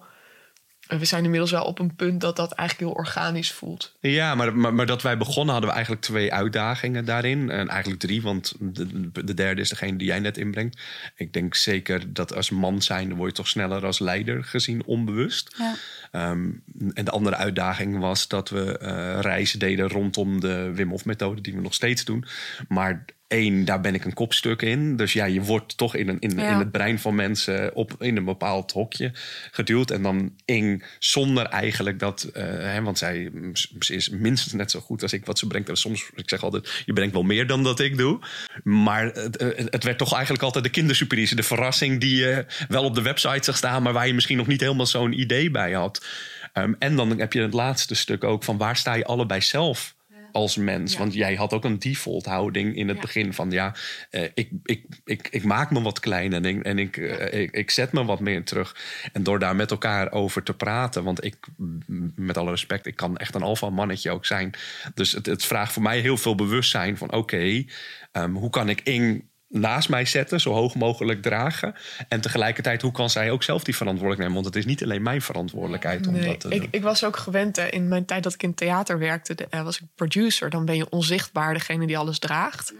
We zijn inmiddels wel op een punt dat dat eigenlijk heel organisch voelt. Ja, maar, maar, maar dat wij begonnen hadden we eigenlijk twee uitdagingen daarin. En eigenlijk drie, want de, de derde is degene die jij net inbrengt. Ik denk zeker dat als man zijn, dan word je toch sneller als leider gezien, onbewust. Ja. Um, en de andere uitdaging was dat we uh, reizen deden rondom de Wim Hof methode, die we nog steeds doen. Maar één, daar ben ik een kopstuk in. Dus ja, je wordt toch in, een, in, ja. in het brein van mensen op in een bepaald hokje geduwd. En dan Ing, zonder eigenlijk dat... Uh, hè, want zij is minstens net zo goed als ik wat ze brengt. En soms, ik zeg altijd, je brengt wel meer dan dat ik doe. Maar het, het werd toch eigenlijk altijd de kindersurprise. De verrassing die je wel op de website zag staan, maar waar je misschien nog niet helemaal zo'n idee bij had. Um, en dan heb je het laatste stuk ook van waar sta je allebei zelf als mens. Ja. Want jij had ook een default houding in het ja. begin van ja, uh, ik, ik, ik, ik maak me wat klein en, ik, en ik, uh, ik, ik zet me wat meer terug. En door daar met elkaar over te praten, want ik, met alle respect, ik kan echt een alpha mannetje ook zijn. Dus het, het vraagt voor mij heel veel bewustzijn van oké, okay, um, hoe kan ik Ing naast mij zetten, zo hoog mogelijk dragen. En tegelijkertijd, hoe kan zij ook zelf die verantwoordelijkheid nemen? Want het is niet alleen mijn verantwoordelijkheid om nee, dat te ik, doen. Ik was ook gewend, hè, in mijn tijd dat ik in theater werkte, de, uh, was ik producer. Dan ben je onzichtbaar, degene die alles draagt.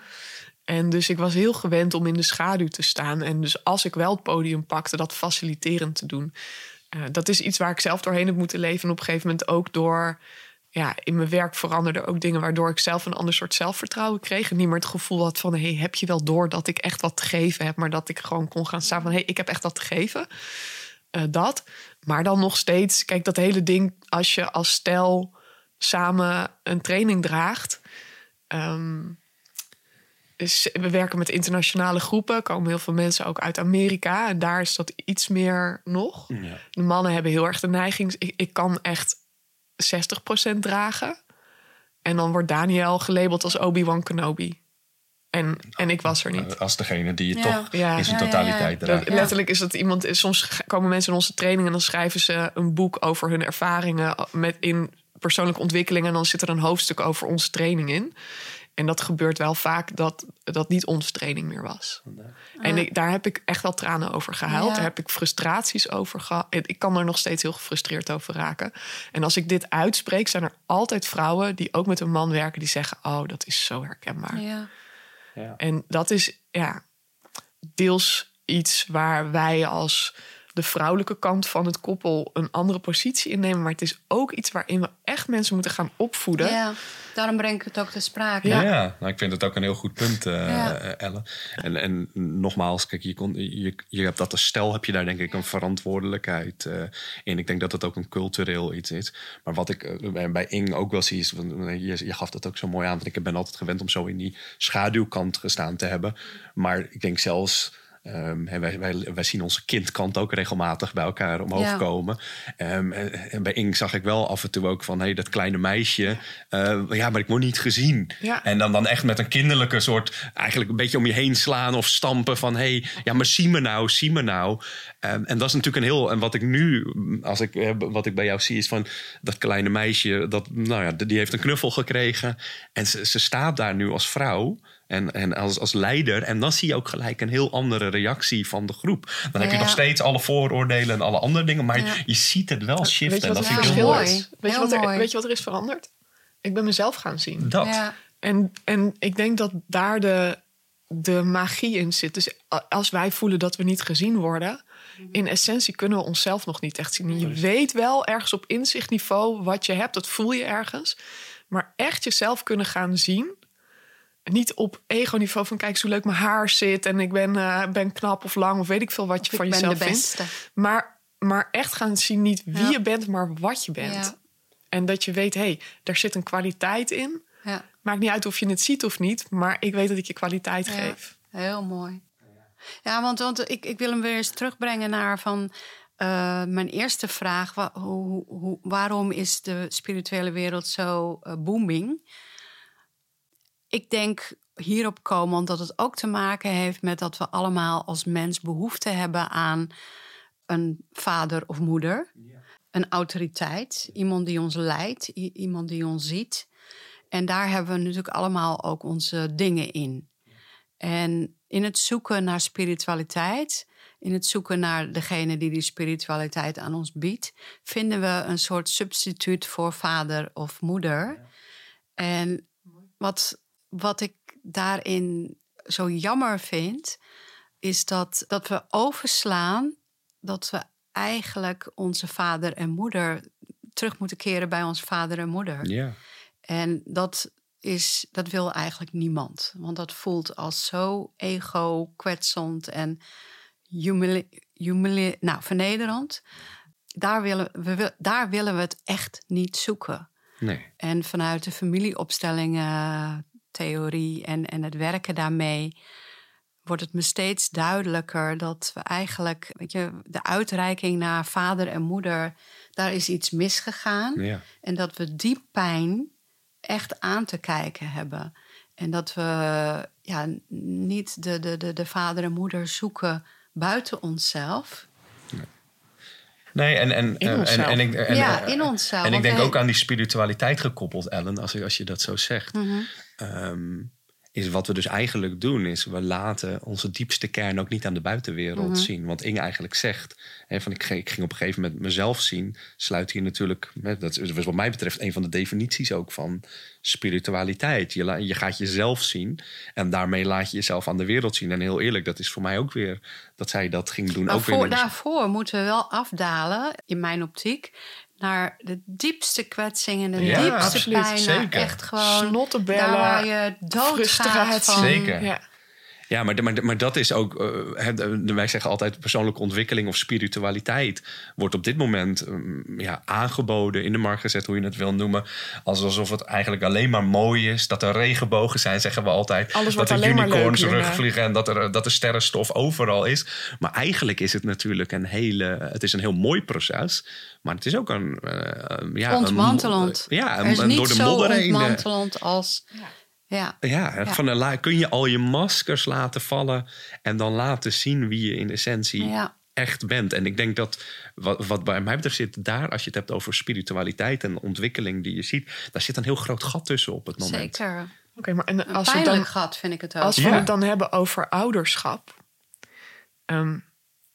En dus ik was heel gewend om in de schaduw te staan. En dus als ik wel het podium pakte, dat faciliterend te doen. Uh, dat is iets waar ik zelf doorheen heb moeten leven. En op een gegeven moment ook door ja, in mijn werk veranderden ook dingen waardoor ik zelf een ander soort zelfvertrouwen kreeg. En niet meer het gevoel had van, hey, heb je wel door dat ik echt wat te geven heb, maar dat ik gewoon kon gaan staan van, hey, ik heb echt wat te geven. Uh, dat. Maar dan nog steeds, kijk, dat hele ding, als je als stel samen een training draagt. Um, dus we werken met internationale groepen. Er komen heel veel mensen ook uit Amerika. En daar is dat iets meer nog. Ja. De mannen hebben heel erg de neiging. Ik, ik kan echt zestig procent dragen. En dan wordt Daniel gelabeld als Obi-Wan Kenobi. En, en ik was er niet. Als degene die je ja. toch ja. in zijn ja, totaliteit ja, ja. draagt. Ja. Letterlijk is dat iemand... Soms komen mensen in onze training en dan schrijven ze een boek over hun ervaringen met in persoonlijke ontwikkeling. En dan zit er een hoofdstuk over onze training in. En dat gebeurt wel vaak dat dat niet onze training meer was. Nee. En ik, daar heb ik echt wel tranen over gehuild. Ja. Daar heb ik frustraties over gehad. Ik kan er nog steeds heel gefrustreerd over raken. En als ik dit uitspreek, zijn er altijd vrouwen die ook met een man werken die zeggen, oh, dat is zo herkenbaar. Ja. Ja. En dat is ja, deels iets waar wij als de vrouwelijke kant van het koppel een andere positie innemen. Maar het is ook iets waarin we echt mensen moeten gaan opvoeden. Ja, daarom breng ik het ook te sprake. Ja, ja. Nou, ik vind het ook een heel goed punt, uh, ja. Ellen. En, en nogmaals, kijk, je, kon, je, je hebt dat als stel, heb je daar denk ik een verantwoordelijkheid uh, in. Ik denk dat het ook een cultureel iets is. Maar wat ik uh, bij Ing ook wel zie, is, je, je gaf dat ook zo mooi aan. Want ik ben altijd gewend om zo in die schaduwkant gestaan te hebben. Maar ik denk zelfs... Um, en wij, wij, wij zien onze kindkant ook regelmatig bij elkaar omhoog ja. komen. Um, en, en bij Ing zag ik wel af en toe ook van... hé, hey, dat kleine meisje, uh, ja, maar ik word niet gezien. Ja. En dan, dan echt met een kinderlijke soort... eigenlijk een beetje om je heen slaan of stampen van... hé, hey, ja, maar zie me nou, zie me nou. Um, en dat is natuurlijk een heel... en wat ik nu, als ik, wat ik bij jou zie, is van... dat kleine meisje, dat, nou ja, die heeft een knuffel gekregen. En ze, ze staat daar nu als vrouw... En, en als, als leider. En dan zie je ook gelijk een heel andere reactie van de groep. Dan ja. heb je nog steeds alle vooroordelen en alle andere dingen. Maar ja. je ziet het wel shiften. Weet je wat dat het vind ik heel heel mooi mooi. is? Weet je, wat er, weet je wat er is veranderd? Ik ben mezelf gaan zien. Dat. Ja. En, en ik denk dat daar de, de magie in zit. Dus als wij voelen dat we niet gezien worden... in essentie kunnen we onszelf nog niet echt zien. Je weet wel ergens op inzichtniveau wat je hebt. Dat voel je ergens. Maar echt jezelf kunnen gaan zien... Niet op ego-niveau van kijk eens hoe leuk mijn haar zit... en ik ben, uh, ben knap of lang of weet ik veel wat je of van ik jezelf ben de beste. vindt. Maar, maar echt gaan zien niet wie ja. je bent, maar wat je bent. Ja. En dat je weet, hé, hey, daar zit een kwaliteit in. Ja. Maakt niet uit of je het ziet of niet... maar ik weet dat ik je kwaliteit ja. geef. Heel mooi. Ja, want, want ik, ik wil hem weer eens terugbrengen naar van... Uh, mijn eerste vraag, wa- hoe, hoe, waarom is de spirituele wereld zo uh, booming... Ik denk hierop komen omdat het ook te maken heeft met dat we allemaal als mens behoefte hebben aan een vader of moeder. Ja. Een autoriteit, iemand die ons leidt, i- iemand die ons ziet. En daar hebben we natuurlijk allemaal ook onze dingen in. En in het zoeken naar spiritualiteit, in het zoeken naar degene die die spiritualiteit aan ons biedt, vinden we een soort substituut voor vader of moeder. Ja. En wat... Wat ik daarin zo jammer vind, is dat, dat we overslaan dat we eigenlijk onze vader en moeder terug moeten keren bij onze vader en moeder. Ja. En dat, is, dat wil eigenlijk niemand. Want dat voelt als zo ego-kwetsend en humili- humili- nou, vernederend. Daar willen, we, daar willen we het echt niet zoeken. Nee. En vanuit de familieopstellingen... theorie en, en het werken daarmee... wordt het me steeds duidelijker dat we eigenlijk... weet je, de uitreiking naar vader en moeder... daar is iets misgegaan. Ja. En dat we die pijn echt aan te kijken hebben. En dat we ja, niet de, de, de, de vader en moeder zoeken buiten onszelf... Nee. Nee, en, en, in en, en, en, ik, en, ja, in onszelf. En ik denk hij... ook aan die spiritualiteit gekoppeld, Ellen, als, als je dat zo zegt. Mm-hmm. Um, is wat we dus eigenlijk doen, is we laten onze diepste kern ook niet aan de buitenwereld mm-hmm. zien. Want Inge eigenlijk zegt, hè, van ik, ik ging op een gegeven moment mezelf zien, sluit hier natuurlijk, hè, dat is wat mij betreft een van de definities ook van spiritualiteit. Je, la, je gaat jezelf zien en daarmee laat je jezelf aan de wereld zien. En heel eerlijk, dat is voor mij ook weer, dat zij dat ging doen. Maar ook voor, weer daarvoor moeten we wel afdalen, in mijn optiek, naar de diepste kwetsingen, de Ja, diepste absoluut, pijn. Naar zeker. echt gewoon Snottenbellen, daar waar je doodgaat frustratie. van. Zeker. Ja. Ja, maar, maar, maar dat is ook... Uh, hè, wij zeggen altijd persoonlijke ontwikkeling of spiritualiteit wordt op dit moment um, ja, aangeboden, in de markt gezet, hoe je het wil noemen. Alsof het eigenlijk alleen maar mooi is. Dat er regenbogen zijn, zeggen we altijd. Alles dat wordt er alleen maar unicorns leuk hierna. rugvliegen en dat er, dat er sterrenstof overal is. Maar eigenlijk is het natuurlijk een hele... Het is een heel mooi proces. Maar het is ook een... Uh, ja, Ontmantelend. Een, ja, Er is een, niet door de zo modder heen. ontmantelend als... Ja. Ja. Ja, Ja. Van een, kun je al je maskers laten vallen en dan laten zien wie je in essentie Ja. echt bent. En ik denk dat wat, wat bij mij betreft zit daar, als je het hebt over spiritualiteit en ontwikkeling die je ziet, daar zit een heel groot gat tussen op het moment. Zeker. Oké, maar en Een als we pijnlijk dan gat vind ik het ook. Als we Ja. het dan hebben over ouderschap. Um,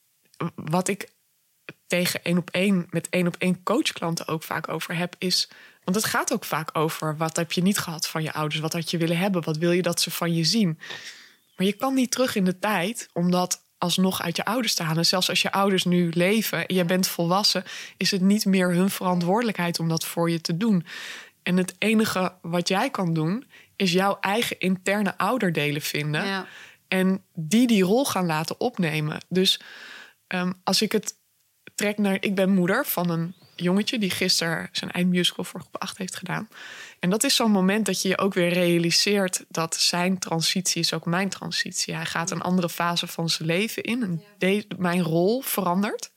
wat ik tegen één op één, met één op één coachklanten ook vaak over heb, is. Want het gaat ook vaak over wat heb je niet gehad van je ouders? Wat had je willen hebben? Wat wil je dat ze van je zien? Maar je kan niet terug in de tijd om dat alsnog uit je ouders te halen. En zelfs als je ouders nu leven en je bent volwassen, is het niet meer hun verantwoordelijkheid om dat voor je te doen. En het enige wat jij kan doen, is jouw eigen interne ouderdelen vinden. Ja. En die die rol gaan laten opnemen. Dus um, als ik het trek naar... Ik ben moeder van een jongetje die gisteren zijn eindmusical voor groep acht heeft gedaan. En dat is zo'n moment dat je je ook weer realiseert dat zijn transitie is ook mijn transitie. Hij gaat een andere fase van zijn leven in. En de, mijn rol verandert.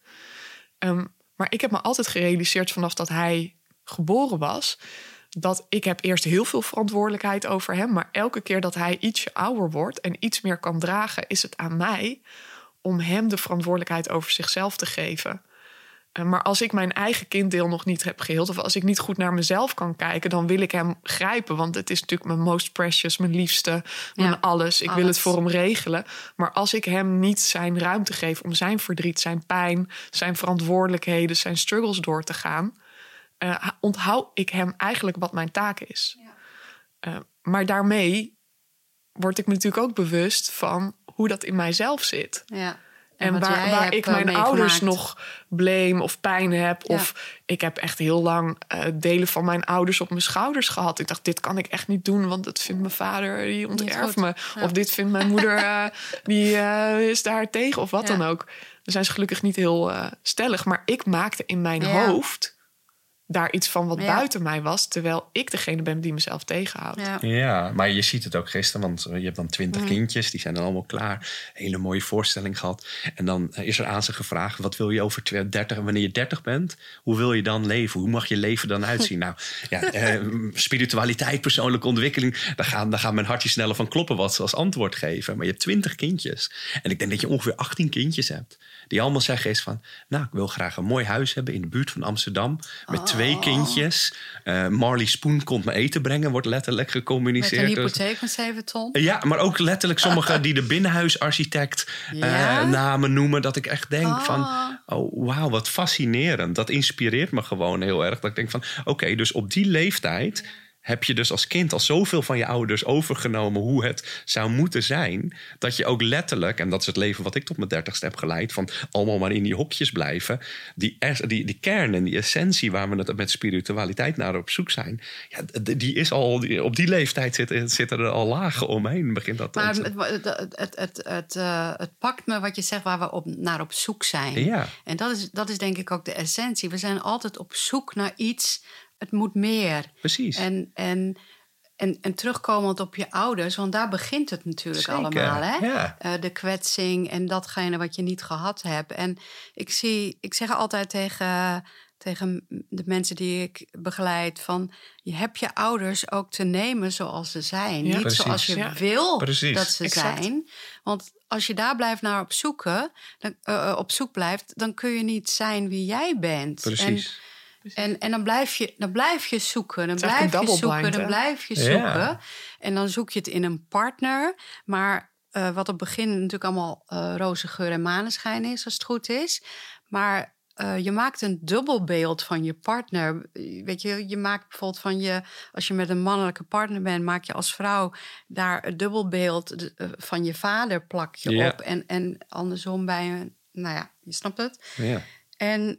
Um, maar ik heb me altijd gerealiseerd vanaf dat hij geboren was, dat ik heb eerst heel veel verantwoordelijkheid over hem, maar elke keer dat hij ietsje ouder wordt en iets meer kan dragen, is het aan mij om hem de verantwoordelijkheid over zichzelf te geven. Uh, maar als ik mijn eigen kinddeel nog niet heb geheeld, of als ik niet goed naar mezelf kan kijken, dan wil ik hem grijpen. Want het is natuurlijk mijn most precious, mijn liefste, mijn Ja, alles. Ik alles. wil het voor hem regelen. Maar als ik hem niet zijn ruimte geef om zijn verdriet, zijn pijn, zijn verantwoordelijkheden, zijn struggles door te gaan, Uh, onthoud ik hem eigenlijk wat mijn taak is. Ja. Uh, maar daarmee word ik me natuurlijk ook bewust van hoe dat in mijzelf zit. Ja. En, En waar, jij waar hebt, ik uh, mijn meegemaakt. ouders nog blame of pijn heb. Ja. Of ik heb echt heel lang uh, delen van mijn ouders op mijn schouders gehad. Ik dacht, dit kan ik echt niet doen, want dat vindt mijn vader, die onterft me. Ja. Of dit vindt mijn moeder, uh, die uh, is daar tegen of wat Ja. dan ook. Dan zijn ze gelukkig niet heel uh, stellig. Maar ik maakte in mijn Ja. hoofd daar iets van wat Ja. buiten mij was, terwijl ik degene ben die mezelf tegenhoudt. Ja. Ja, maar je ziet het ook gisteren, want je hebt dan twintig Mm. kindjes, die zijn dan allemaal klaar. Hele mooie voorstelling gehad. En dan is er aan ze gevraagd, wat wil je over dertig, wanneer je dertig bent, hoe wil je dan leven? Hoe mag je leven dan uitzien? Nou, ja, eh, spiritualiteit, persoonlijke ontwikkeling, daar gaan, daar gaan mijn hartje sneller van kloppen wat ze als antwoord geven. Maar je hebt twintig kindjes. En ik denk dat je ongeveer achttien kindjes hebt, die allemaal zeggen is van, nou, ik wil graag een mooi huis hebben in de buurt van Amsterdam, met Oh. twee kindjes. Uh, Marley Spoon komt me eten brengen, wordt letterlijk Met gecommuniceerd. een hypotheek van zeven ton. Ja, maar ook letterlijk sommigen die de binnenhuisarchitect Ja? uh, namen noemen. Dat ik echt denk Oh. van, oh wauw, wat fascinerend. Dat inspireert me gewoon heel erg. Dat ik denk van, oké, okay, dus op die leeftijd heb je dus als kind al zoveel van je ouders overgenomen hoe het zou moeten zijn, dat je ook letterlijk, en dat is het leven wat ik tot mijn dertigste heb geleid, van allemaal maar in die hokjes blijven, die, die, die kern en die essentie waar we het met spiritualiteit naar op zoek zijn, ja, die is al, die, op die leeftijd zitten, zitten er al lagen omheen. Begint dat Maar te het, het, het, het, het, uh, het pakt me wat je zegt waar we op, naar op zoek zijn. Ja. En dat is, dat is denk ik ook de essentie. We zijn altijd op zoek naar iets. Het moet meer. Precies. En, en, en, en terugkomend op je ouders, want daar begint het natuurlijk Zeker, allemaal. Hè? Ja. Uh, de kwetsing en datgene wat je niet gehad hebt. En ik, zie, ik zeg altijd tegen, tegen de mensen die ik begeleid van, je hebt je ouders ook te nemen zoals ze zijn. Ja, niet precies. zoals je Ja. wil Precies. dat ze Exact. zijn. Want als je daar blijft naar op zoeken, dan, uh, op zoek blijft, dan kun je niet zijn wie jij bent. Precies. En, En, en dan, blijf je, dan blijf je zoeken, dan Het is eigenlijk blijf je een double zoeken, blind, dan hè? blijf je Ja. zoeken. En dan zoek je het in een partner. Maar uh, wat op het begin natuurlijk allemaal uh, roze geur en maneschijn is, als het goed is. Maar uh, je maakt een dubbelbeeld van je partner. Weet je, je maakt bijvoorbeeld van je, als je met een mannelijke partner bent, maak je als vrouw daar een dubbelbeeld uh, van je vader plak je Ja. op. En, en andersom bij een, nou ja, je snapt het. Ja. En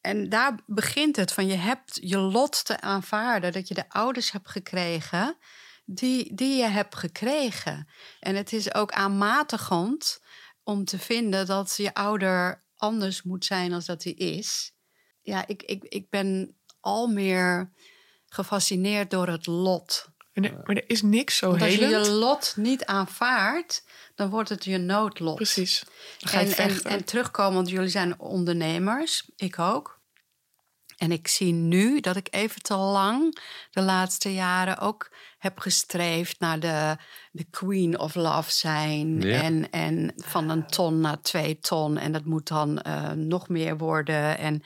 en daar begint het van je hebt je lot te aanvaarden. Dat je de ouders hebt gekregen die, die je hebt gekregen. En het is ook aanmatigend om te vinden dat je ouder anders moet zijn dan dat hij is. Ja, ik, ik, ik ben al meer gefascineerd door het lot. Nee, maar er is niks zo Want als helend. je je lot niet aanvaardt, dan wordt het je noodlot. Precies. Dan ga je En, en, vechten. en terugkomen, want jullie zijn ondernemers, ik ook. En ik zie nu dat ik even te lang de laatste jaren ook heb gestreefd naar de, de queen of love zijn. Ja. En, en van een ton naar twee ton. En dat moet dan uh, nog meer worden. En,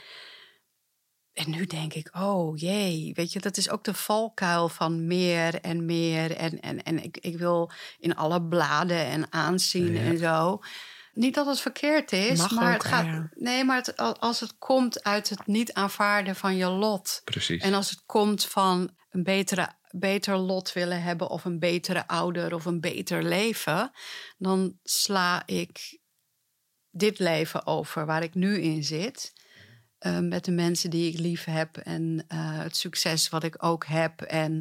en nu denk ik, oh jee, weet je, dat is ook de valkuil van meer en meer. En, en, en ik, ik wil in alle bladen en aanzien Ja. en zo. Niet dat het verkeerd is, Mag maar ook, het gaat. ja. Nee, maar het, als het komt uit het niet aanvaarden van je lot. Precies. En als het komt van een betere, beter lot willen hebben, of een betere ouder of een beter leven, dan sla ik dit leven over waar ik nu in zit. Uh, met de mensen die ik lief heb en uh, het succes wat ik ook heb. En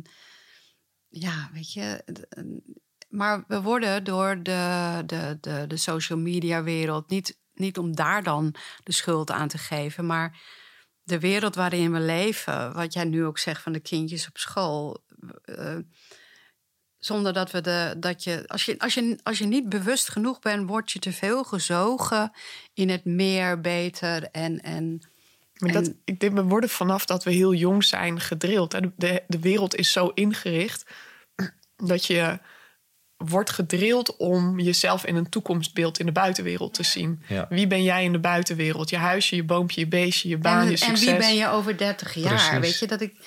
ja, weet je. Maar we worden door de, de, de, de social media wereld, niet, niet om daar dan de schuld aan te geven, maar de wereld waarin we leven, wat jij nu ook zegt van de kindjes op school, uh, zonder dat we de, dat je als, je, als je, als je niet bewust genoeg bent, word je te veel gezogen in het meer, beter en... en Maar dat, ik denk, we worden vanaf dat we heel jong zijn gedrild. De, de, de wereld is zo ingericht dat je wordt gedrild om jezelf in een toekomstbeeld in de buitenwereld te zien. Ja. Wie ben jij in de buitenwereld? Je huisje, je boompje, je beestje, je baan, en, je succes. En wie ben je over dertig jaar? Precies. Weet je, dat ik...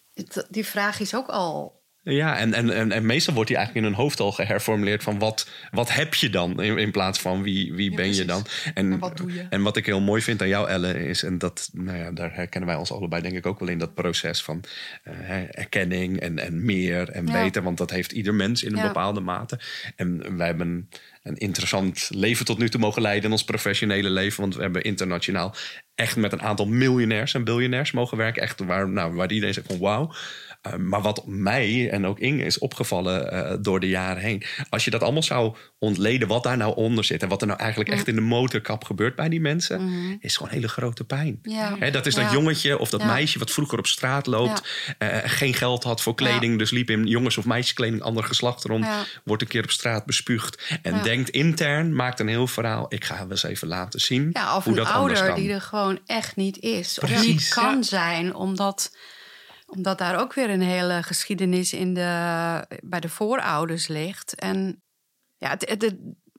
Die vraag is ook al... Ja, en, en, en, en meestal wordt die eigenlijk in hun hoofd al geherformuleerd van wat, wat heb je dan in, in plaats van wie, wie Ja, ben je dan. precies. En, Maar wat doe je? En wat ik heel mooi vind aan jou, Ellen, is, en dat, nou ja, daar herkennen wij ons allebei denk ik ook wel in, dat proces van uh, erkenning en, en meer en Ja. beter, want dat heeft ieder mens in een Ja. bepaalde mate. En wij hebben een interessant leven tot nu toe mogen leiden in ons professionele leven, want we hebben internationaal echt met een aantal miljonairs en biljonairs mogen werken, echt waar, nou, waar iedereen zegt van wauw. Uh, maar wat mij en ook Inge is opgevallen uh, door de jaren heen, als je dat allemaal zou ontleden, wat daar nou onder zit en wat er nou eigenlijk Ja. echt in de motorkap gebeurt bij die mensen, Mhm. is gewoon hele grote pijn. Ja. Hè, dat is Ja. dat jongetje of dat Ja. meisje wat vroeger op straat loopt, uh, geen geld had voor kleding, Ja. dus liep in jongens- of meisjeskleding, ander geslacht rond, Ja. wordt een keer op straat bespuugd en Ja. denkt intern, maakt een heel verhaal, ik ga wel eens even laten zien Ja, of hoe een dat anders ouder kan. die er gewoon echt niet is. Of Precies, niet kan ja. zijn, omdat, omdat daar ook weer een hele geschiedenis in de, bij de voorouders ligt. En ja, het, het, het-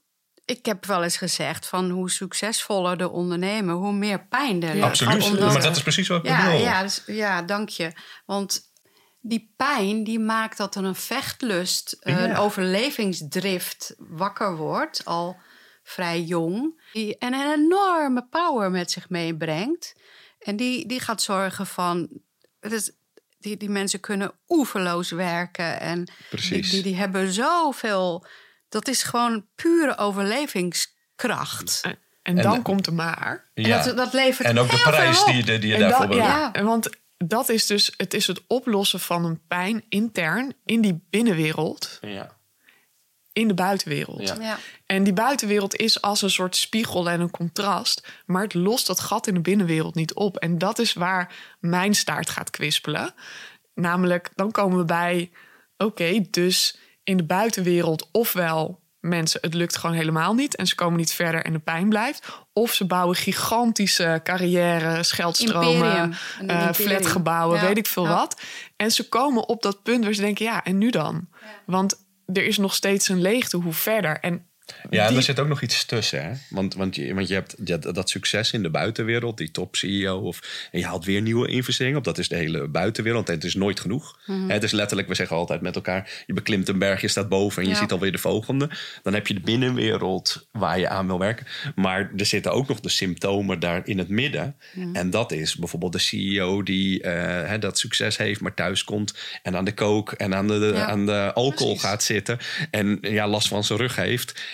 ik heb wel eens gezegd van hoe succesvoller de ondernemer, hoe meer pijn er ligt. Absoluut. Omdat- Maar dat is precies wat ik ja, bedoel. ja, dus- ja, dank je. Want die pijn die maakt dat er een vechtlust, Ja. een overlevingsdrift wakker wordt, al vrij jong. Die, en een enorme power met zich meebrengt. En die, die gaat zorgen van... Het is, die, die mensen kunnen oeverloos werken. En die, Precies. die, die hebben zoveel... Dat is gewoon pure overlevingskracht. En, en En dan de- komt de maar. Ja. En dat, dat levert En ook de heel prijs veel op. die, je- die je En daarvoor dat- betaalt. ja, want dat is dus het, is het oplossen van een pijn intern in die binnenwereld, Ja. in de buitenwereld. Ja. Ja. En die buitenwereld is als een soort spiegel en een contrast, maar het lost dat gat in de binnenwereld niet op. En dat is waar mijn staart gaat kwispelen. Namelijk, dan komen we bij, oké, dus in de buitenwereld ofwel mensen, het lukt gewoon helemaal niet en ze komen niet verder en de pijn blijft. Of ze bouwen gigantische carrières, geldstromen, Imperium. Een uh, imperium. flatgebouwen, Ja. weet ik veel Ja. wat. En ze komen op dat punt waar ze denken, ja, en nu dan? Want er is nog steeds een leegte, hoe verder? En Ja, en die- er zit ook nog iets tussen. Hè? Want, want, je, want je hebt dat, dat succes in de buitenwereld, die top-C E O. Of, en je haalt weer nieuwe investeringen op. Dat is de hele buitenwereld. En het is nooit genoeg. Mhm. Hè, het is letterlijk, we zeggen altijd met elkaar, je beklimt een berg, je staat boven en je Ja. ziet alweer de volgende. Dan heb je de binnenwereld waar je aan wil werken. Maar er zitten ook nog de symptomen daar in het midden. Mhm. En dat is bijvoorbeeld de C E O die uh, hè, dat succes heeft, maar thuis komt en aan de coke en aan de, Ja. aan de alcohol Precies. gaat zitten. En ja, last van zijn rug heeft.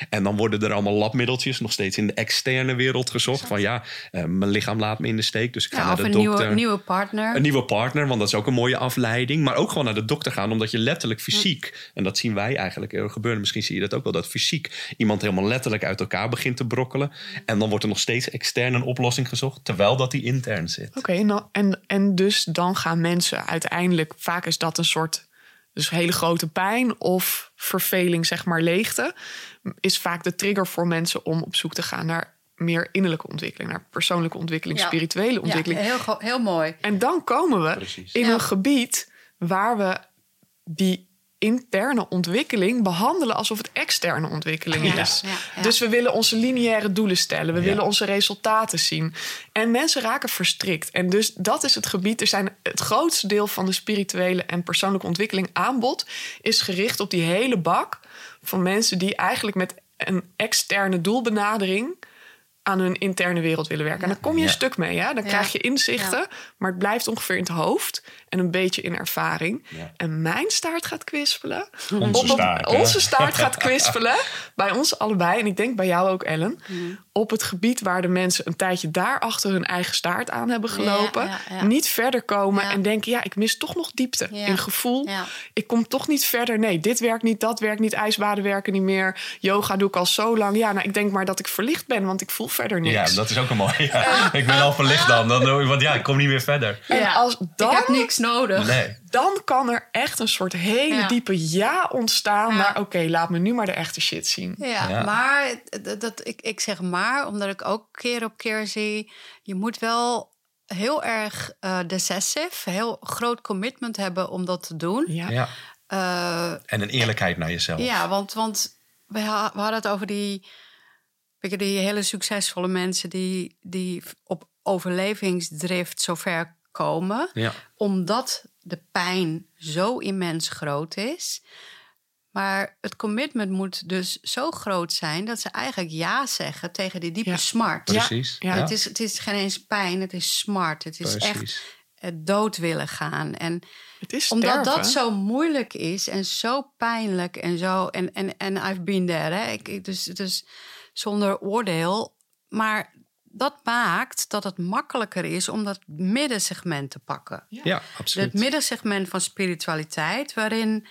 En dan worden er allemaal labmiddeltjes nog steeds in de externe wereld gezocht. Van ja, uh, mijn lichaam laat me in de steek. Dus ik ga Ja, naar of de een dokter. nieuwe, nieuwe partner. Een nieuwe partner, want dat is ook een mooie afleiding. Maar ook gewoon naar de dokter gaan, omdat je letterlijk fysiek... en dat zien wij eigenlijk heel erg gebeuren. Misschien zie je dat ook wel, dat fysiek iemand helemaal letterlijk uit elkaar begint te brokkelen. En dan wordt er nog steeds extern een oplossing gezocht, terwijl dat die intern zit. Oké, okay, nou, en, en dus dan gaan mensen uiteindelijk... vaak is dat een soort dus hele grote pijn of verveling, zeg maar leegte... is vaak de trigger voor mensen om op zoek te gaan naar... meer innerlijke ontwikkeling, naar persoonlijke ontwikkeling, Ja. spirituele ontwikkeling. Ja, heel, go- heel mooi. En dan komen we Precies. in Ja. een gebied waar we die interne ontwikkeling behandelen alsof het externe ontwikkeling Ja. is. Ja, ja. Dus we willen onze lineaire doelen stellen. We Ja. willen onze resultaten zien. En mensen raken verstrikt. En dus dat is het gebied. Er zijn het grootste deel van de spirituele en persoonlijke ontwikkeling aanbod is gericht op die hele bak van mensen die eigenlijk met een externe doelbenadering aan hun interne wereld willen werken. En dan kom je een Ja. stuk mee. Hè? Dan Ja. krijg je inzichten, Ja. maar het blijft ongeveer in het hoofd en een beetje in ervaring. Ja. En mijn staart gaat kwispelen. Onze Op- staart, hè? Onze staart gaat kwispelen. Bij ons allebei. En ik denk bij jou ook, Ellen. Mm. Op het gebied waar de mensen een tijdje daar achter hun eigen staart aan hebben gelopen. Ja, ja, ja. Niet verder komen Ja. en denken, ja, ik mis toch nog diepte. Ja. In gevoel. Ja. Ik kom toch niet verder. Nee, dit werkt niet, dat werkt niet. IJsbaden werken niet meer. Yoga doe ik al zo lang. Ja, nou, ik denk maar dat ik verlicht ben, want ik voel verder niks. Ja, dat is ook een mooie. Ja. Ik ben al verlicht dan. dan. Want ja, ik kom niet meer verder. En Ja. als dan, Ik heb niks nodig. Nee. dan kan er echt een soort hele Ja. diepe ja ontstaan. Ja. Maar oké, laat me nu maar de echte shit zien. Ja, Ja. maar dat, dat, ik, ik zeg maar, omdat ik ook keer op keer zie... je moet wel heel erg uh, decisive, heel groot commitment hebben om dat te doen. Ja. Ja. Uh, En een eerlijkheid naar jezelf. ja, want, want we, ha- we hadden het over die, weet je, die hele succesvolle mensen... die, die op overlevingsdrift zo ver komen. Ja. Omdat de pijn zo immens groot is... Maar het commitment moet dus zo groot zijn... dat ze eigenlijk ja zeggen tegen die diepe Ja. smart. Precies. Ja. Het, is, het is geen eens pijn, het is smart. Het is Precies. echt het dood willen gaan. En Het is omdat sterven. dat zo moeilijk is en zo pijnlijk en zo... en, en, en I've been there, hè? Ik, ik- dus, dus zonder oordeel. Maar dat maakt dat het makkelijker is om dat middensegment te pakken. Ja, absoluut. Het middensegment van spiritualiteit... waarin,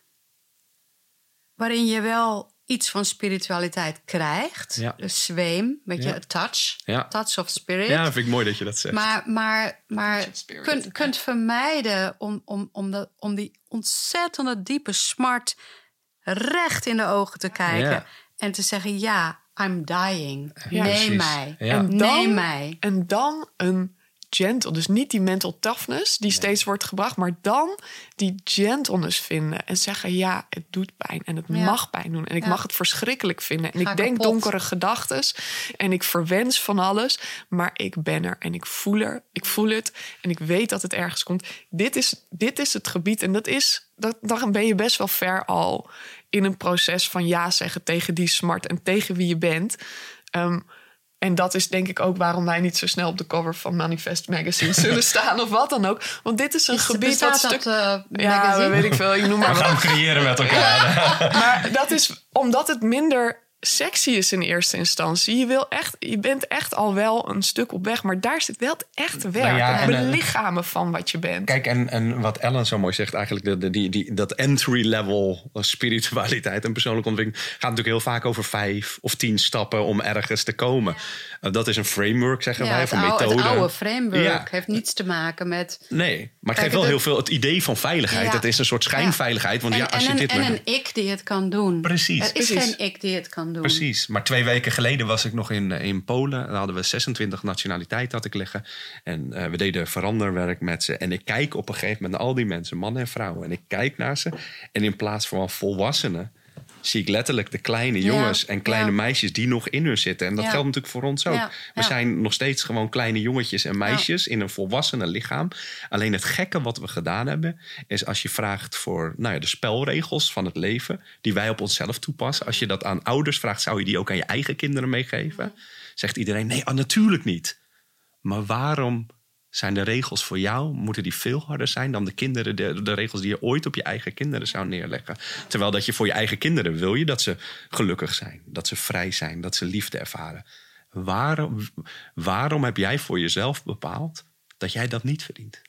waarin je wel iets van spiritualiteit krijgt. Ja. De zweem, weet je, Ja. a touch. Ja. Touch of spirit. Ja, vind ik mooi dat je dat zegt. Maar, maar, maar Touch of spirit, kunt, ja. kunt vermijden om, om, om, de, om die ontzettende diepe smart recht in de ogen te kijken. Ja. En te zeggen, ja, I'm dying. Ja, Neem precies. mij. Ja. En dan- Neem mij. En dan een gentle, dus niet die mental toughness die steeds wordt gebracht, maar dan die gentleness vinden en zeggen ja, het doet pijn en het Ja. mag pijn doen en ik Ja. mag het verschrikkelijk vinden en Ga ik denk kapot. donkere gedachtes en ik verwens van alles, maar ik ben er en ik voel er, ik voel het en ik weet dat het ergens komt. Dit is, dit is het gebied en dat is, dat, dan ben je best wel ver al in een proces van ja zeggen tegen die smart en tegen wie je bent. Um, En dat is denk ik ook waarom wij niet zo snel op de cover van Manifest Magazine zullen staan of wat dan ook. Want dit is een Is- gebied bestaat dat stuk... dat, uh, ja, magazine? weet ik veel. Je noem maar We wat. gaan hem creëren met elkaar. Maar dat is omdat het minder sexy is in eerste instantie. Je, wil echt, je bent echt al wel een stuk op weg. Maar daar zit wel het echte werk. Nou ja, het en, uh, belichamen van wat je bent. Kijk, en, en wat Ellen zo mooi zegt, eigenlijk de, de, die, die, dat entry-level spiritualiteit en persoonlijke ontwikkeling gaat natuurlijk heel vaak over vijf of tien stappen om ergens te komen. Uh, dat is een framework, zeggen Ja, wij, het, of een oude, methode. het oude framework Ja. heeft niets te maken met... Nee, maar het Kijk, geeft wel het- heel veel het idee van veiligheid. Ja. Het is een soort schijnveiligheid. Want en, ja, als en je een, dit en maar een ik die het kan doen. Precies. Er is Precies. geen ik die het kan doen. Precies, maar twee weken geleden was ik nog in, in Polen. Daar hadden we zesentwintig nationaliteiten had ik liggen. En uh, we deden veranderwerk met ze. En ik kijk op een gegeven moment naar al die mensen, mannen en vrouwen. En ik kijk naar ze. En in plaats van volwassenen zie ik letterlijk de kleine jongens Ja, en kleine ja. meisjes die nog in hun zitten. En dat Ja. geldt natuurlijk voor ons ook. Ja, We ja. zijn nog steeds gewoon kleine jongetjes en meisjes in een volwassenen lichaam. Alleen het gekke wat we gedaan hebben, is als je vraagt voor nou ja, de spelregels van het leven, die wij op onszelf toepassen. Als je dat aan ouders vraagt, zou je die ook aan je eigen kinderen meegeven? Zegt iedereen, nee, ah, natuurlijk niet. Maar waarom Zijn de regels voor jou, moeten die veel harder zijn dan de kinderen, de, de regels die je ooit op je eigen kinderen zou neerleggen? Terwijl dat je voor je eigen kinderen wil je dat ze gelukkig zijn, dat ze vrij zijn, dat ze liefde ervaren. Waarom, waarom heb jij voor jezelf bepaald dat jij dat niet verdient?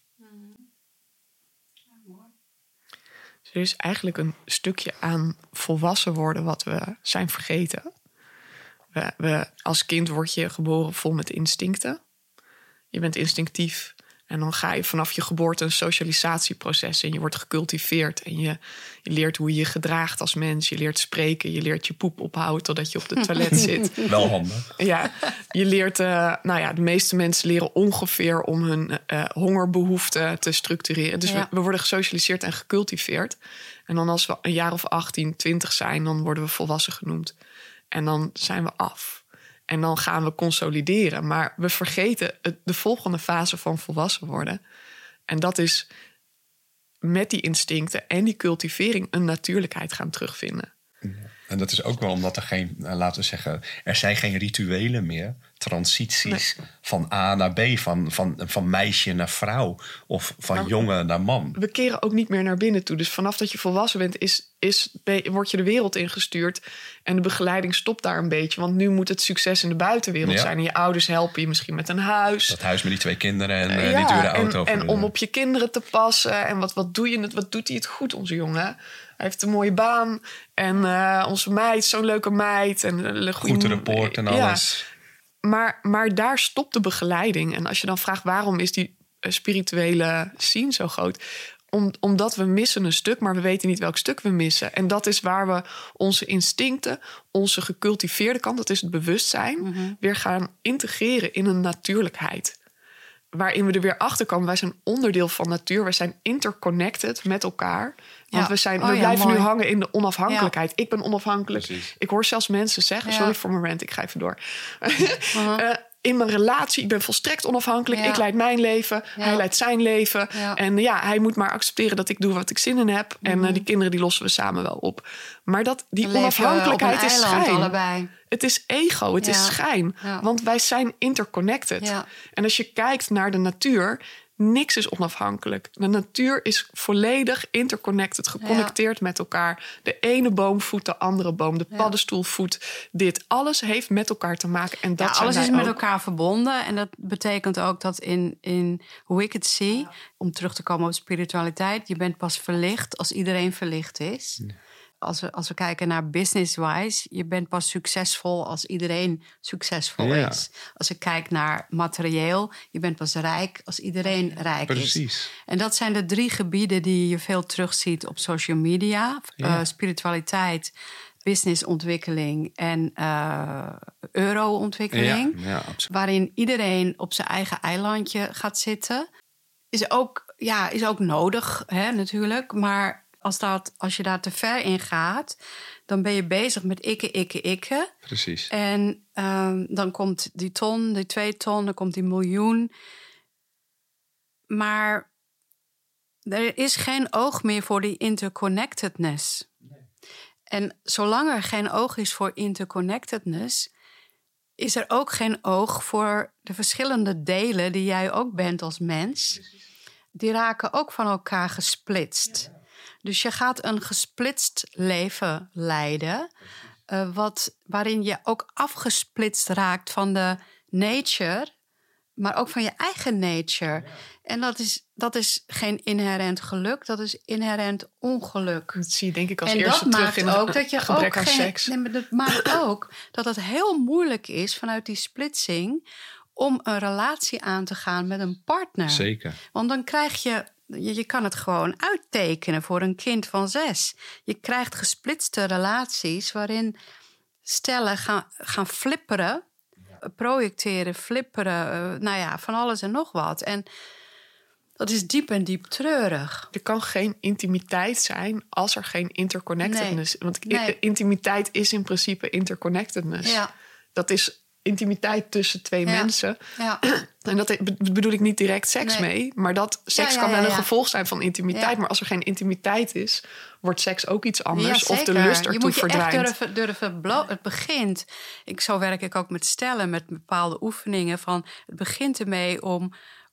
Er is eigenlijk een stukje aan volwassen worden wat we zijn vergeten. We, we, als kind word je geboren vol met instincten. Je bent instinctief en dan ga je vanaf je geboorte een socialisatieproces en je wordt gecultiveerd en je, je leert hoe je je gedraagt als mens. Je leert spreken, je leert je poep ophouden totdat je op de toilet zit. Wel handig. Ja, je leert, uh, nou ja, de meeste mensen leren ongeveer om hun uh, hongerbehoeften te structureren. Dus Ja. we, we worden gesocialiseerd en gecultiveerd. En dan als we een jaar of achttien, twintig zijn, dan worden we volwassen genoemd. En dan zijn we af. En dan gaan we consolideren. Maar we vergeten het, de volgende fase van volwassen worden. En dat is met die instincten en die cultivering een natuurlijkheid gaan terugvinden. En dat is ook wel omdat er geen, laten we zeggen, er zijn geen rituelen meer. Transities Nee. van A naar B, van, van, van meisje naar vrouw of van Nou, jongen naar man. We keren ook niet meer naar binnen toe. Dus vanaf dat je volwassen bent, is, is, word je de wereld ingestuurd. En de begeleiding stopt daar een beetje. Want nu moet het succes in de buitenwereld Ja. zijn. En je ouders helpen je misschien met een huis. Dat huis met die twee kinderen en uh, Ja, die dure auto. En, voor en de- om op je kinderen te passen. En wat, wat, doe je, het- wat doet hij het goed, onze jongen? Hij heeft een mooie baan. En uh, onze meid, zo'n leuke meid. En een goede Goed rapport en Ja. alles. Maar, maar daar stopt de begeleiding. En als je dan vraagt waarom is die uh, spirituele scene zo groot? Om, omdat we missen een stuk, maar we weten niet welk stuk we missen. En dat is waar we onze instincten, onze gecultiveerde kant, dat is het bewustzijn, Mhm. weer gaan integreren in een natuurlijkheid. Waarin we er weer achter komen. Wij zijn onderdeel van natuur. Wij zijn interconnected met elkaar. Want Ja. we, zijn, Oh we ja, blijven mooi. nu hangen in de onafhankelijkheid. Ik ben onafhankelijk. Precies. Ik hoor zelfs mensen zeggen... Ja. Sorry voor mijn rant, ik ga even door. Uh-huh. Eh, in mijn relatie, ik ben volstrekt onafhankelijk. Ja. Ik leid mijn leven, Ja. hij leidt zijn leven. Ja. En ja, hij moet maar accepteren dat ik doe wat ik zin in heb. En eh, die kinderen die lossen we samen wel op. Maar dat, die We leven onafhankelijkheid op een is eiland schijn. allebei. Het is ego, het Ja. is schijn. Ja. Want wij zijn interconnected. Ja. En als je kijkt naar de natuur, niks is onafhankelijk. De natuur is volledig interconnected, geconnecteerd met elkaar. De ene boom voedt de andere boom. De Ja. paddenstoel voedt dit. Alles heeft met elkaar te maken. En dat Ja, zijn alles wij is met ook. elkaar verbonden. En dat betekent ook dat in, in hoe ik het zie, om terug te komen op spiritualiteit, je bent pas verlicht als iedereen verlicht is. Als we, als we kijken naar business-wise, je bent pas succesvol als iedereen succesvol Ja. is. Als je kijkt naar materieel, je bent pas rijk als iedereen rijk is. Precies. En dat zijn de drie gebieden die je veel terugziet op social media. Ja. Uh, spiritualiteit, businessontwikkeling en uh, euroontwikkeling. Ja, ja, absoluut. Waarin iedereen op zijn eigen eilandje gaat zitten. Is ook, ja, is ook nodig, hè, natuurlijk. Maar als, dat, als je daar te ver in gaat, dan ben je bezig met ikke, ikke, ikke. Precies. En um, dan komt die ton, die twee ton, dan komt die miljoen. Maar er is geen oog meer voor die interconnectedness. En zolang er geen oog is voor interconnectedness, is er ook geen oog voor de verschillende delen die jij ook bent als mens. Die raken ook van elkaar gesplitst. Dus je gaat een gesplitst leven leiden, uh, wat, waarin je ook afgesplitst raakt van de nature, maar ook van je eigen nature. En dat is, dat is geen inherent geluk, dat is inherent ongeluk. Dat zie je denk ik als En eerste dat terug maakt in ook het dat je gebrek ook aan geen, seks. Nee, maar dat maakt ook dat het heel moeilijk is vanuit die splitsing om een relatie aan te gaan met een partner. Zeker. Want dan krijg je, je, je kan het gewoon uittekenen voor een kind van zes. Je krijgt gesplitste relaties waarin stellen gaan, gaan flipperen, projecteren, flipperen, uh, nou ja, van alles en nog wat. En dat is diep en diep treurig. Er kan geen intimiteit zijn als er geen interconnectedness is. Want Nee. intimiteit is in principe interconnectedness. Ja. Dat is intimiteit tussen twee Ja. mensen. Ja. En dat bedoel ik niet direct seks Nee. mee. Maar dat seks Ja, ja, kan wel ja, een ja. gevolg zijn van intimiteit. Ja. Maar als er geen intimiteit is, wordt seks ook iets anders. Ja, of de zeker. lust Je ertoe moet je verdwijnt. echt durven, durven blo- Het begint, ik, zo werk ik ook met stellen, met bepaalde oefeningen. Van, het begint ermee om,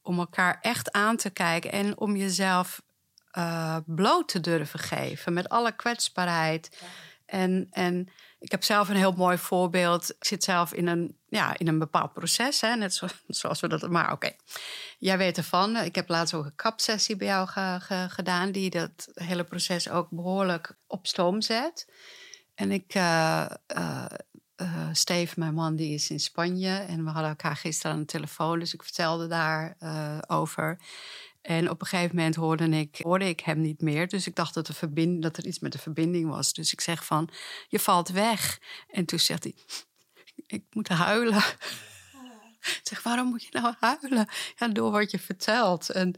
om elkaar echt aan te kijken en om jezelf uh, bloot te durven geven met alle kwetsbaarheid. Ja. En, en ik heb zelf een heel mooi voorbeeld. Ik zit zelf in een, ja, in een bepaald proces, hè, net zo, zoals we dat. Maar oké, okay. Jij weet ervan. Ik heb laatst ook een kapsessie bij jou ge, ge, gedaan, die dat hele proces ook behoorlijk op stoom zet. En ik, uh, uh, uh, Steve, mijn man, die is in Spanje en we hadden elkaar gisteren aan de telefoon, dus ik vertelde daar uh, over. En op een gegeven moment hoorde ik, hoorde ik hem niet meer. Dus ik dacht dat, de verbind, dat er iets met de verbinding was. Dus ik zeg van, je valt weg. En toen zegt hij, ik moet huilen. Ik zeg, waarom moet je nou huilen? Ja, door wat je vertelt. En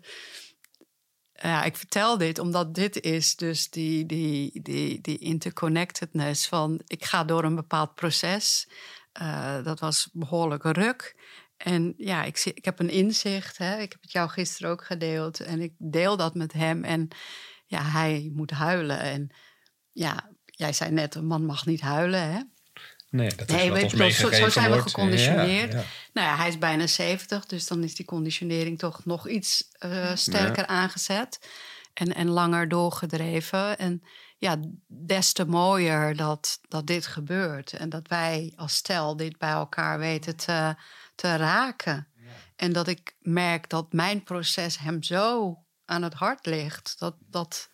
ja, ik vertel dit omdat dit is dus die, die, die, die interconnectedness van, ik ga door een bepaald proces. Uh, dat was behoorlijk ruk. En ja, ik, zie, ik heb een inzicht. Hè? Ik heb het jou gisteren ook gedeeld. En ik deel dat met hem. En ja, hij moet huilen. En ja, jij zei net, een man mag niet huilen, hè? Nee, dat is nee, wat we, ons bedoel, zo, zo zijn wordt. we geconditioneerd. Ja, ja. Nou ja, hij is bijna zeventig. Dus dan is die conditionering toch nog iets uh, sterker ja. aangezet. En, en langer doorgedreven. En ja, des te mooier dat, dat dit gebeurt. En dat wij als stel dit bij elkaar weten te, te raken. Ja. En dat ik merk dat mijn proces hem zo aan het hart ligt. Dat, dat,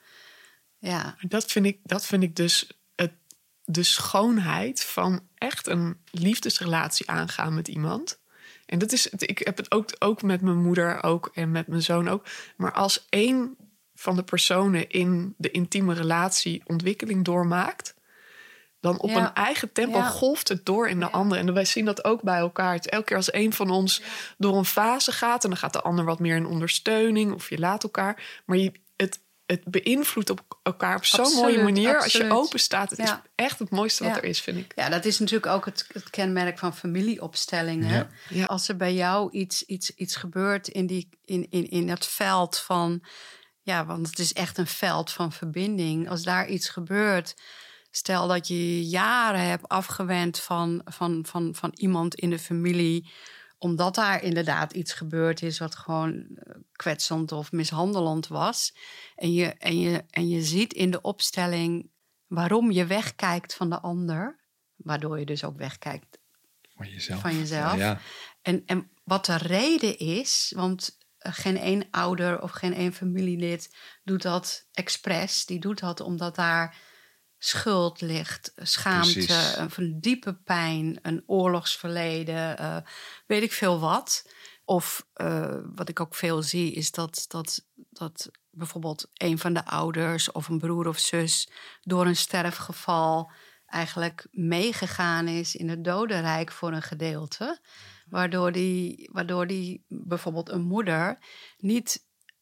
ja. dat, vind, ik, dat vind ik dus het, de schoonheid van echt een liefdesrelatie aangaan met iemand. En dat is, ik heb het ook, ook met mijn moeder ook en met mijn zoon ook. Maar als één van de personen in de intieme relatie ontwikkeling doormaakt, dan op ja. een eigen tempo ja. golft het door in de ja. andere. En wij zien dat ook bij elkaar. Het elke keer als een van ons ja. door een fase gaat, en dan gaat de ander wat meer in ondersteuning, of je laat elkaar. Maar je, het, het beïnvloedt op elkaar op zo'n mooie manier. Absoluut. Als je open staat, het ja. is echt het mooiste ja. wat er is, vind ik. Ja, dat is natuurlijk ook het, het kenmerk van familieopstellingen. Ja. Ja. Als er bij jou iets, iets, iets gebeurt in, die, in, in, in dat veld van, ja, want het is echt een veld van verbinding. Als daar iets gebeurt, stel dat je jaren hebt afgewend van, van, van, van iemand in de familie, omdat daar inderdaad iets gebeurd is wat gewoon kwetsend of mishandelend was. En je, en je, en je ziet in de opstelling waarom je wegkijkt van de ander, waardoor je dus ook wegkijkt van jezelf. Van jezelf. Ja, ja. En, en wat de reden is, want geen één ouder of geen één familielid doet dat expres. Die doet dat omdat daar schuld ligt, schaamte, Precies. een diepe pijn, een oorlogsverleden, uh, weet ik veel wat. Of uh, wat ik ook veel zie is dat, dat, dat bijvoorbeeld een van de ouders of een broer of zus door een sterfgeval eigenlijk meegegaan is in het dodenrijk voor een gedeelte. Waardoor die, waardoor die bijvoorbeeld een moeder niet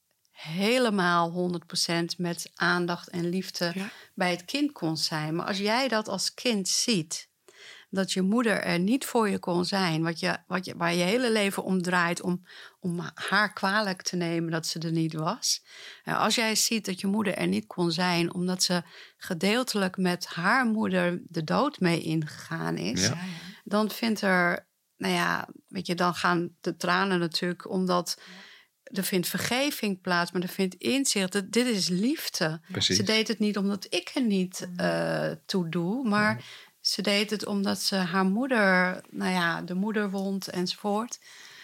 helemaal honderd procent met aandacht en liefde ja. bij het kind kon zijn. Maar als jij dat als kind ziet, dat je moeder er niet voor je kon zijn, wat je, wat je, waar je hele leven om draait om, om haar kwalijk te nemen dat ze er niet was. En als jij ziet dat je moeder er niet kon zijn, omdat ze gedeeltelijk met haar moeder de dood mee ingegaan is, ja. dan vindt er, nou ja, weet je, dan gaan de tranen natuurlijk, omdat er vindt vergeving plaats, maar er vindt inzicht. Dit is liefde. Precies. Ze deed het niet omdat ik er niet uh, toe doe, maar ja. ze deed het omdat ze haar moeder, nou ja, de moederwond enzovoort.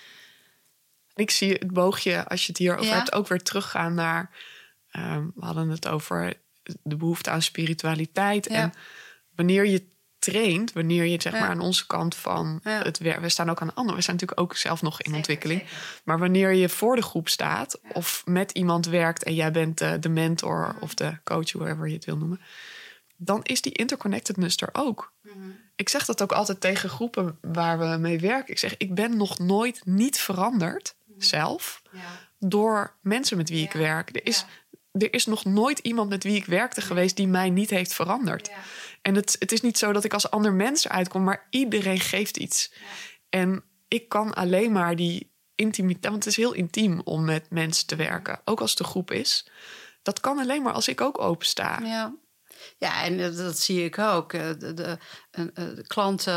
Ik zie het boogje, als je het hierover ja. hebt, ook weer teruggaan naar, um, we hadden het over de behoefte aan spiritualiteit. Ja. En wanneer je traint, wanneer je zeg ja. maar aan onze kant van ja. het werk, we staan ook aan de andere, we zijn natuurlijk ook zelf nog in zeker, ontwikkeling. Zeker. Maar wanneer je voor de groep staat ja. of met iemand werkt en jij bent de, de mentor ja. of de coach, whoever je het wil noemen, dan is die interconnectedness er ook. Mm-hmm. Ik zeg dat ook altijd tegen groepen waar we mee werken. Ik zeg, ik ben nog nooit niet veranderd mm-hmm. zelf ja. door mensen met wie ja. ik werk. Er is, ja. er is nog nooit iemand met wie ik werkte ja. geweest die mij niet heeft veranderd. Ja. En het, het is niet zo dat ik als ander mens eruit kom, maar iedereen geeft iets. Ja. En ik kan alleen maar die intimiteit, want het is heel intiem om met mensen te werken, ook als het een groep is. Dat kan alleen maar als ik ook open sta. Ja, ja en dat, dat zie ik ook. De, de, de, de klanten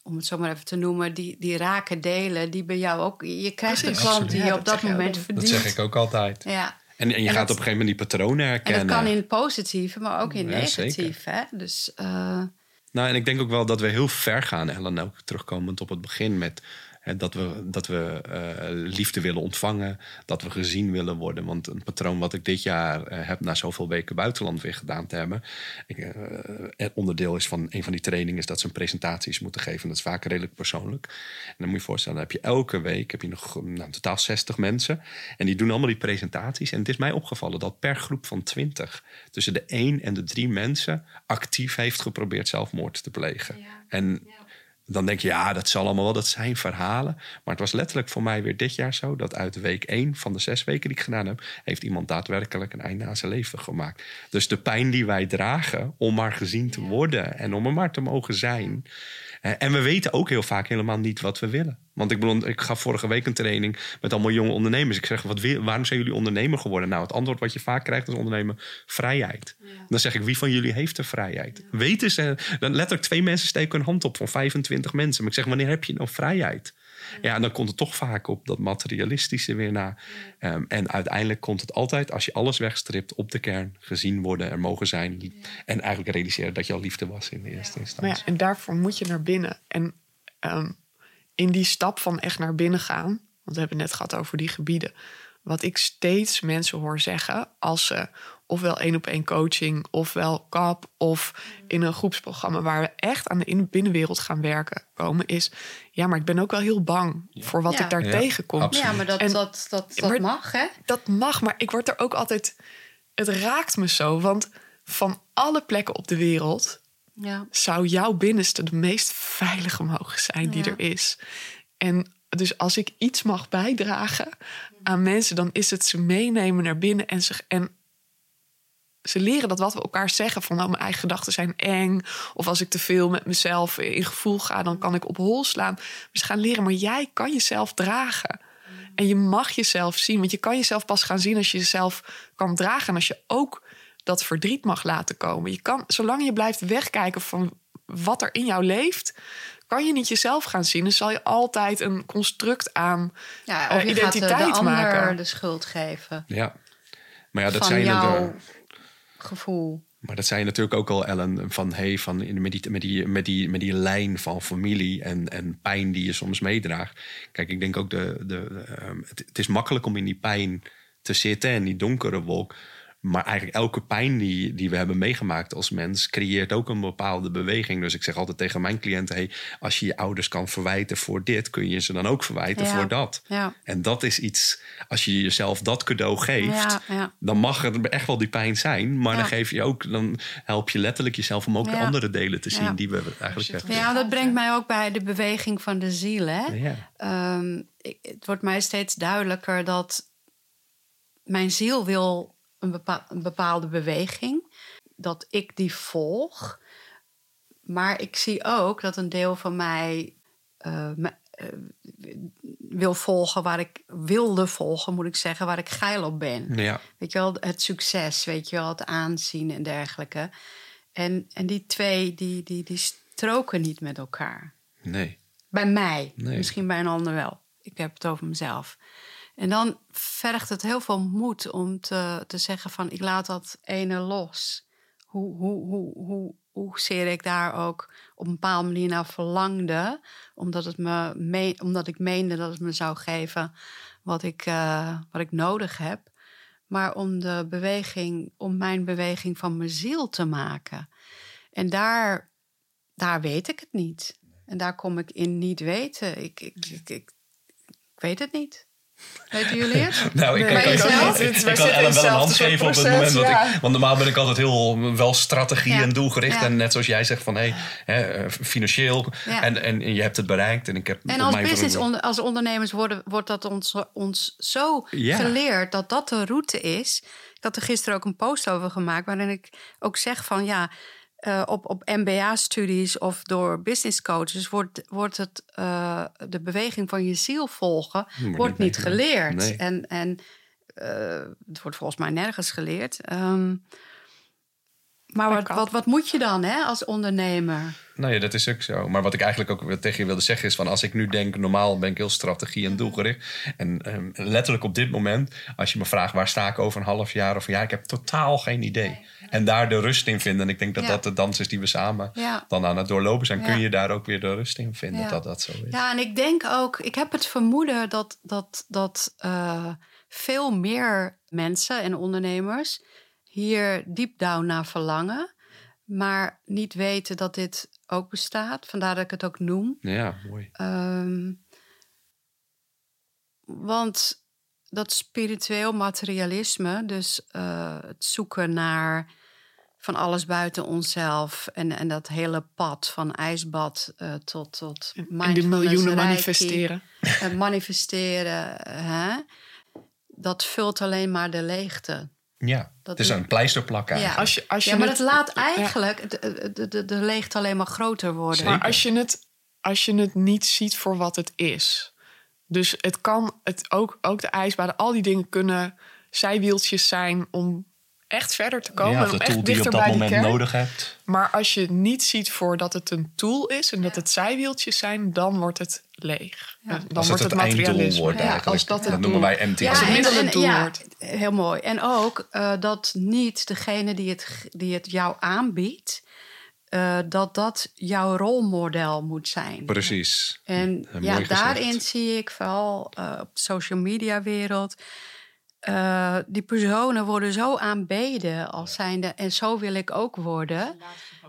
om het zo maar even te noemen, die, die rake delen, die bij jou ook... Je krijgt Precies, een klant absoluut. die Ja, je dat op dat zeg je ook. moment Dat verdient. Dat zeg ik ook altijd. Ja. En, en je En gaat dat- op een gegeven moment die patronen En herkennen. dat kan in het positieve, maar ook in Ja, negatief. Hè? Dus uh, Nou, en ik denk ook wel dat we heel ver gaan, Ellen, ook terugkomend op het begin met hè, dat we, dat we uh, liefde willen ontvangen, dat we gezien willen worden. Want een patroon wat ik dit jaar uh, heb na zoveel weken buitenland weer gedaan te hebben. Ik, uh, het onderdeel is van een van die trainingen is dat ze een presentaties moeten geven. Dat is vaak redelijk persoonlijk. En dan moet je je voorstellen, dan heb je elke week heb je nog nou, totaal zestig mensen. En die doen allemaal die presentaties. En het is mij opgevallen dat per groep van twintig tussen de één en de drie mensen actief heeft geprobeerd zelfmoord te plegen. Ja. En ja. Dan denk je, ja, dat zal allemaal wel, dat zijn verhalen. Maar het was letterlijk voor mij weer dit jaar zo dat uit week één van de zes weken die ik gedaan heb, heeft iemand daadwerkelijk een einde aan zijn leven gemaakt. Dus de pijn die wij dragen om maar gezien te worden en om er maar te mogen zijn. En we weten ook heel vaak helemaal niet wat we willen. Want ik, bedoel, ik gaf vorige week een training met allemaal jonge ondernemers. Ik zeg, wat, waarom zijn jullie ondernemer geworden? Nou, het antwoord wat je vaak krijgt als ondernemer, vrijheid. Ja. Dan zeg ik, wie van jullie heeft de vrijheid? Ja. Weten ze, dan letterlijk twee mensen steken hun hand op van vijfentwintig mensen. Maar ik zeg, wanneer heb je nou vrijheid? Ja, en dan komt het toch vaak op dat materialistische weer na. Ja. Um, en uiteindelijk komt het altijd, als je alles wegstript, op de kern gezien worden, er mogen zijn. Ja. En eigenlijk realiseren dat je al liefde was in de eerste ja. instantie. Maar ja, en daarvoor moet je naar binnen. En um, in die stap van echt naar binnen gaan, want we hebben het net gehad over die gebieden. Wat ik steeds mensen hoor zeggen als ze ofwel één op één coaching, ofwel C A P, of in een groepsprogramma waar we echt aan de binnenwereld gaan werken komen, is ja, maar ik ben ook wel heel bang ja. voor wat ja. ik daar ja, tegenkom. Absoluut. Ja, maar dat, en, dat, dat, dat maar, mag, hè? Dat mag, maar ik word er ook altijd... Het raakt me zo, want van alle plekken op de wereld ja. zou jouw binnenste de meest veilige mogen zijn die ja. er is. En dus als ik iets mag bijdragen aan mensen, dan is het ze meenemen naar binnen en ze, en ze leren dat wat we elkaar zeggen van nou, mijn eigen gedachten zijn eng, of als ik te veel met mezelf in gevoel ga, dan kan ik op hol slaan. Maar ze gaan leren, maar jij kan jezelf dragen. En je mag jezelf zien, want je kan jezelf pas gaan zien als je jezelf kan dragen en als je ook dat verdriet mag laten komen. Je kan, zolang je blijft wegkijken van wat er in jou leeft, kan je niet jezelf gaan zien. Dan zal je altijd een construct aan ja, of je uh, identiteit gaat de, de maken. ander de schuld geven. Ja, maar ja, dat van zijn jouw er, gevoel. Maar dat zei je natuurlijk ook al, Ellen, van hey, van met die, met die, met die, met die lijn van familie en, en pijn die je soms meedraagt. Kijk, ik denk ook de, de, de um, het, het is makkelijk om in die pijn te zitten en die donkere wolk. Maar eigenlijk elke pijn die, die we hebben meegemaakt als mens creëert ook een bepaalde beweging. Dus ik zeg altijd tegen mijn cliënten, hey, als je je ouders kan verwijten voor dit, kun je ze dan ook verwijten ja. voor dat. Ja. En dat is iets, als je jezelf dat cadeau geeft, ja, ja. dan mag het echt wel die pijn zijn. Maar ja. dan geef je ook, dan help je letterlijk jezelf om ook ja. de andere delen te zien ja. die we eigenlijk hebben. Ja, dat brengt mij ook bij de beweging van de ziel. Hè? Ja. Um, ik, het wordt mij steeds duidelijker dat mijn ziel wil Een, bepaal, een bepaalde beweging, dat ik die volg. Maar ik zie ook dat een deel van mij uh, me, uh, wil volgen waar ik wilde volgen, moet ik zeggen, waar ik geil op ben. Ja. Weet je wel, het succes, weet je wel, het aanzien en dergelijke. En, en die twee, die, die, die stroken niet met elkaar. Nee. Bij mij, nee. Misschien bij een ander wel. Ik heb het over mezelf. En dan vergt het heel veel moed om te, te zeggen van ik laat dat ene los. Hoe, hoe, hoe, hoe, hoezeer ik daar ook op een bepaalde manier naar verlangde. Omdat, het me me, omdat ik meende dat het me zou geven wat ik, uh, wat ik nodig heb. Maar om de beweging, om mijn beweging van mijn ziel te maken. En daar, daar weet ik het niet. En daar kom ik in niet weten. Ik, ik, ik, ik, ik weet het niet. Weten jullie het? Nou, ik, nee, kan, ik, kan, ik, ik kan Ellen wel een hand geven op het moment. Ja. Dat ik, want normaal ben ik altijd heel wel strategie ja. en doelgericht. Ja. En net zoals jij zegt van hey, hè, financieel. Ja. En, en, en je hebt het bereikt. En, ik heb en als business, onder, als ondernemers worden, wordt dat ons, ons zo ja. geleerd dat dat de route is. Ik had er gisteren ook een post over gemaakt waarin ik ook zeg van ja, Uh, op, op M B A-studies of door business coaches wordt, wordt het, uh, de beweging van je ziel volgen wordt, wordt niet geleerd. Nee. En, en uh, het wordt volgens mij nergens geleerd. Um, Maar wat, Backup. wat, wat moet je dan hè, als ondernemer? Nou ja, dat is ook zo. Maar wat ik eigenlijk ook tegen je wilde zeggen is van als ik nu denk, normaal ben ik heel strategie en doelgericht. En um, letterlijk op dit moment, als je me vraagt waar sta ik over een half jaar of een jaar, ik heb totaal geen idee. Nee. En daar de rust in vinden. En ik denk dat ja. dat de dans is die we samen ja. dan aan het doorlopen zijn. Ja. Kun je daar ook weer de rust in vinden ja. dat dat zo is. Ja, en ik denk ook, ik heb het vermoeden dat, dat, dat uh, veel meer mensen en ondernemers hier deep down naar verlangen. Maar niet weten dat dit ook bestaat. Vandaar dat ik het ook noem. Ja, mooi. Um, want dat spiritueel materialisme, dus uh, het zoeken naar van alles buiten onszelf en, en dat hele pad van ijsbad uh, tot, tot en die miljoenen manifesteren. Uh, manifesteren, hè? Dat vult alleen maar de leegte. Ja, dat het is een pleister plakken. Ja, als je, als je ja maar het, het laat eigenlijk ja. de, de, de, de leegte alleen maar groter worden. Maar als je, het, als je het niet ziet voor wat het is. Dus het kan, het ook, ook de ijsbaden, al die dingen kunnen zijwieltjes zijn om echt verder te komen. Ja, en om de echt tool die je dichter op dat bij moment die kern. nodig hebt. Maar als je het niet ziet voor dat het een tool is en dat het zijwieltjes zijn, dan wordt het leeg. Ja. Dan als wordt het het, het materialisme. einddoel wordt ja, eigenlijk. Als dat, dat het noemen doel, wij M T S. Ja, als het middel een doel ja, wordt. Heel mooi. En ook uh, dat niet degene die het, die het jou aanbiedt, Uh, dat dat jouw rolmodel moet zijn. Precies. En ja, ja daarin zie ik vooral uh, op de social media wereld, Uh, die personen worden zo aanbeden als zijnde, en zo wil ik ook worden.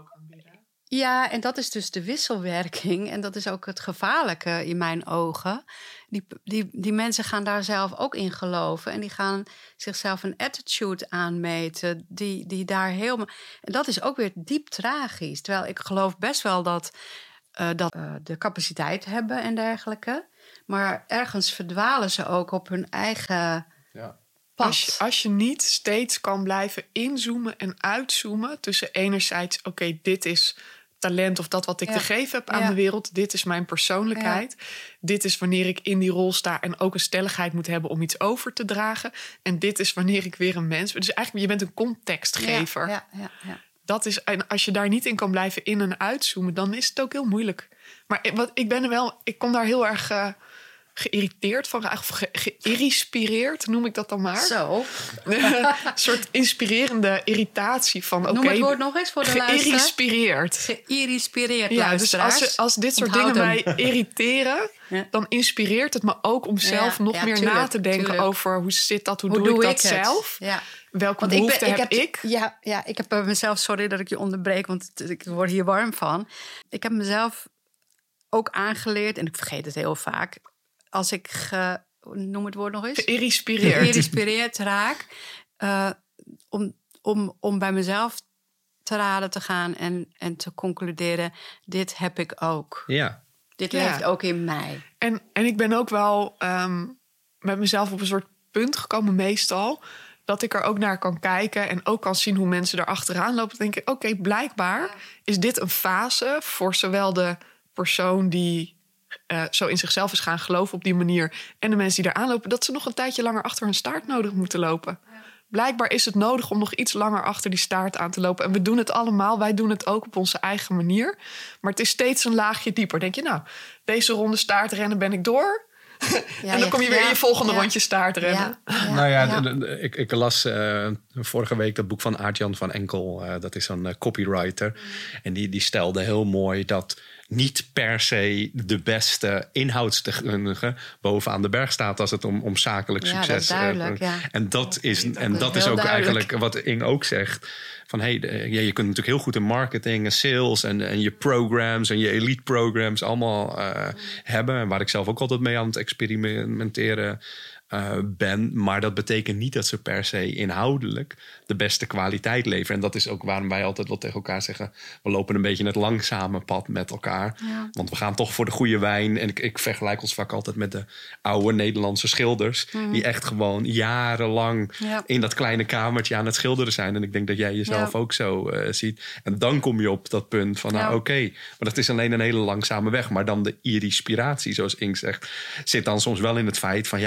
Ja, en dat is dus de wisselwerking. En dat is ook het gevaarlijke in mijn ogen. Die, die, die mensen gaan daar zelf ook in geloven. En die gaan zichzelf een attitude aanmeten. Die, die daar helemaal. En dat is ook weer diep tragisch. Terwijl ik geloof best wel dat, uh, dat uh, de capaciteit hebben en dergelijke. Maar ergens verdwalen ze ook op hun eigen. Ja. Als je, als je niet steeds kan blijven inzoomen en uitzoomen tussen enerzijds, oké, okay, dit is talent of dat wat ik ja. te geven heb aan ja. de wereld. Dit is mijn persoonlijkheid. Ja. Dit is wanneer ik in die rol sta en ook een stelligheid moet hebben om iets over te dragen. En dit is wanneer ik weer een mens ben. Dus eigenlijk, je bent een contextgever. Ja, ja, ja, ja. Dat is, en als je daar niet in kan blijven in- en uitzoomen, dan is het ook heel moeilijk. Maar wat, ik ben er wel, ik kom daar heel erg Uh, geïrriteerd van, of ge- geïnspireerd, noem ik dat dan maar. Zo. Een soort inspirerende irritatie van, oké. Noem okay, het woord nog eens voor de luisteraar. Geïnspireerd. Geïnspireerd, ja, dus als, als dit soort Onthoud dingen hem. mij irriteren, ja. dan inspireert het me ook om zelf ja, nog ja, meer tuurlijk, na te denken tuurlijk. over hoe zit dat, hoe, hoe doe, doe ik dat ik zelf? Ja. Welke want behoefte ik ben, ik heb, heb ik? Ja, ja, ik heb mezelf, sorry dat ik je onderbreek, want ik word hier warm van. Ik heb mezelf ook aangeleerd, en ik vergeet het heel vaak, als ik, ge, noem het woord nog eens? Geïnspireerd. Geïnspireerd raak. Uh, om, om, om bij mezelf te raden te gaan en, en te concluderen, dit heb ik ook. Ja. Dit ja. leeft ook in mij. En, en ik ben ook wel um, met mezelf op een soort punt gekomen meestal, dat ik er ook naar kan kijken en ook kan zien hoe mensen er achteraan lopen. Dan denk ik, oké, okay, blijkbaar ja. is dit een fase voor zowel de persoon die Uh, zo in zichzelf is gaan geloven op die manier en de mensen die daar aanlopen, dat ze nog een tijdje langer achter hun staart nodig moeten lopen. Ja. Blijkbaar is het nodig om nog iets langer achter die staart aan te lopen. En we doen het allemaal, wij doen het ook op onze eigen manier. Maar het is steeds een laagje dieper. Denk je, nou, deze ronde staartrennen ben ik door. Ja, en dan kom je weer ja, in je volgende ja. rondje staartrennen. Ja, ja, nou ja, ja. D- d- ik, ik las uh, vorige week dat boek van Aart-Jan van Enkel. Uh, dat is zo'n uh, copywriter. Mm. En die, die stelde heel mooi dat niet per se de beste inhoudsdeskundige bovenaan de berg staat als het om, om zakelijk ja, succes gaat. Duidelijk, ja. En dat is, dat en dat is ook duidelijk. Eigenlijk wat Ing ook zegt. Van hey, de, ja, je kunt natuurlijk heel goed in marketing en sales en, en je programs en je elite programs allemaal uh, mm. hebben. En waar ik zelf ook altijd mee aan het experimenteren Uh, ben. Maar dat betekent niet dat ze per se inhoudelijk de beste kwaliteit leveren. En dat is ook waarom wij altijd wel tegen elkaar zeggen, we lopen een beetje het langzame pad met elkaar. Ja. Want we gaan toch voor de goede wijn. En ik, ik vergelijk ons vaak altijd met de oude Nederlandse schilders. Mm. Die echt gewoon jarenlang ja. in dat kleine kamertje aan het schilderen zijn. En ik denk dat jij jezelf ja. ook zo uh, ziet. En dan kom je op dat punt van, ja. nou oké, okay, maar dat is alleen een hele langzame weg. Maar dan de inspiratie, zoals Ing zegt, zit dan soms wel in het feit van, ja oké, okay,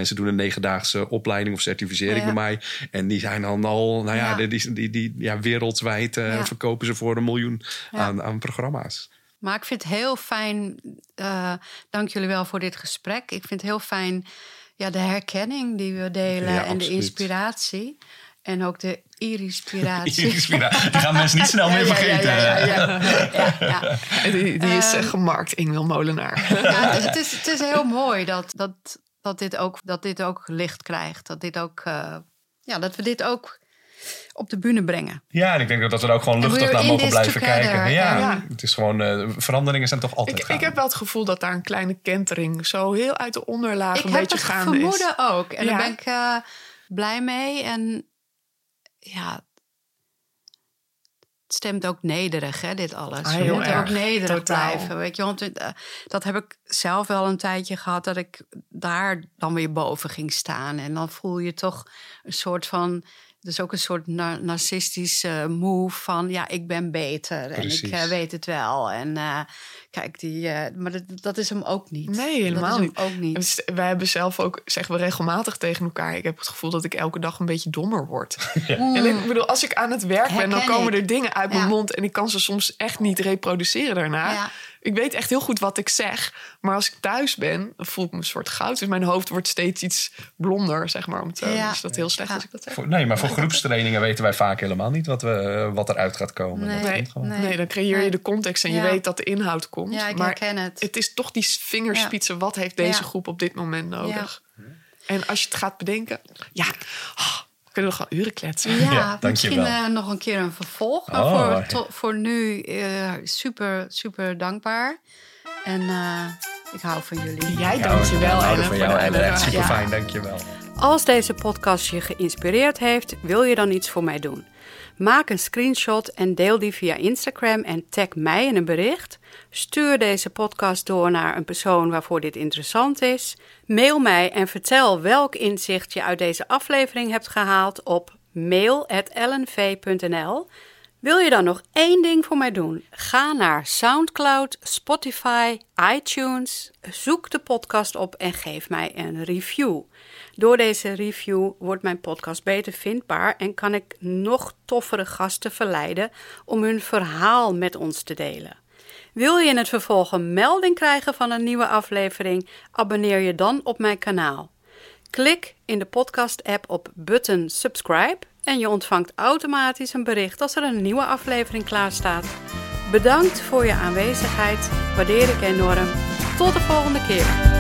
mensen doen een negendaagse opleiding of certificering Ja. bij mij. En die zijn dan al, nou ja, Ja. die, die, die, die, ja wereldwijd uh, Ja. verkopen ze voor een miljoen Ja. aan, aan programma's. Maar ik vind het heel fijn, uh, dank jullie wel voor dit gesprek. Ik vind het heel fijn, ja, de herkenning die we delen Ja, en de absoluut. inspiratie. En ook de irrispiratie. Irrispiratie. Die gaan mensen niet snel meer vergeten. Ja, ja, ja, ja, ja, ja. En Die, die is uh, Ehm, gemarkt, Ingwil Molenaar. Ja, het, is, het is heel mooi dat, dat, dat, dit ook, dat dit ook licht krijgt. Dat, dit ook, uh, ja, dat we dit ook op de bühne brengen. Ja, en ik denk dat we er ook gewoon And luchtig we're naar in mogen this blijven together. kijken. Ja, Ja. het is gewoon, uh, veranderingen zijn toch altijd Ik, gaan. ik heb wel het gevoel dat daar een kleine kentering zo heel uit de onderlaag Ik een heb beetje het gaande is. vermoeden ook. En Ja. daar ben ik uh, blij mee. En ja, het stemt ook nederig, hè, dit alles. Ah, we heel moeten erg. ook nederig Totaal. blijven. Weet je, want uh, dat heb ik zelf wel een tijdje gehad, dat ik daar dan weer boven ging staan. En dan voel je toch een soort van... Dus ook een soort na- narcistische move van... ja, ik ben beter Precies. en ik uh, weet het wel. En uh, kijk, die, uh, maar dat, dat is hem ook niet. Nee, helemaal dat is niet. hem ook niet. Dus wij hebben zelf ook, zeggen we regelmatig tegen elkaar... ik heb het gevoel dat ik elke dag een beetje dommer word. Mm. En ik bedoel, als ik aan het werk ben... dan Herken komen ik. er dingen uit mijn Ja. mond... en ik kan ze soms echt niet reproduceren daarna. Ja. Ik weet echt heel goed wat ik zeg. Maar als ik thuis ben, dan voel ik me een soort goud. Dus mijn hoofd wordt steeds iets blonder, zeg maar. Om het zo. Ja. Is dat heel slecht Ja. als ik dat zeg? Voor, nee, maar voor groepstrainingen weten wij vaak helemaal niet wat, we, wat eruit gaat komen. Nee. Dat Nee, komt gewoon. Nee. nee, dan creëer je Nee. de context en je Ja. weet dat de inhoud komt. Ja, ik maar herken het. het is toch die vingerspitsen. Wat heeft deze Ja. groep op dit moment nodig? En als je het gaat bedenken... Ja, oh, kunnen we gewoon uren kletsen. Ja, Ja, misschien dankjewel. uh, nog een keer een vervolg. Maar Oh. voor, to- voor nu uh, super, super dankbaar. En uh, ik hou van jullie. Jij Ja, dank je wel, we houden Ellen, van voor jou, de Ellen. Echt uitnodiging. super Ja. fijn, dankjewel. Als deze podcast je geïnspireerd heeft, wil je dan iets voor mij doen? Maak een screenshot en deel die via Instagram en tag mij in een bericht. Stuur deze podcast door naar een persoon waarvoor dit interessant is. Mail mij en vertel welk inzicht je uit deze aflevering hebt gehaald op mail at ellen v punt n l. Wil je dan nog één ding voor mij doen? Ga naar SoundCloud, Spotify, iTunes, zoek de podcast op en geef mij een review. Door deze review wordt mijn podcast beter vindbaar en kan ik nog toffere gasten verleiden om hun verhaal met ons te delen. Wil je in het vervolg een melding krijgen van een nieuwe aflevering? Abonneer je dan op mijn kanaal. Klik in de podcast-app op button subscribe en je ontvangt automatisch een bericht als er een nieuwe aflevering klaar staat. Bedankt voor je aanwezigheid, waardeer ik enorm. Tot de volgende keer.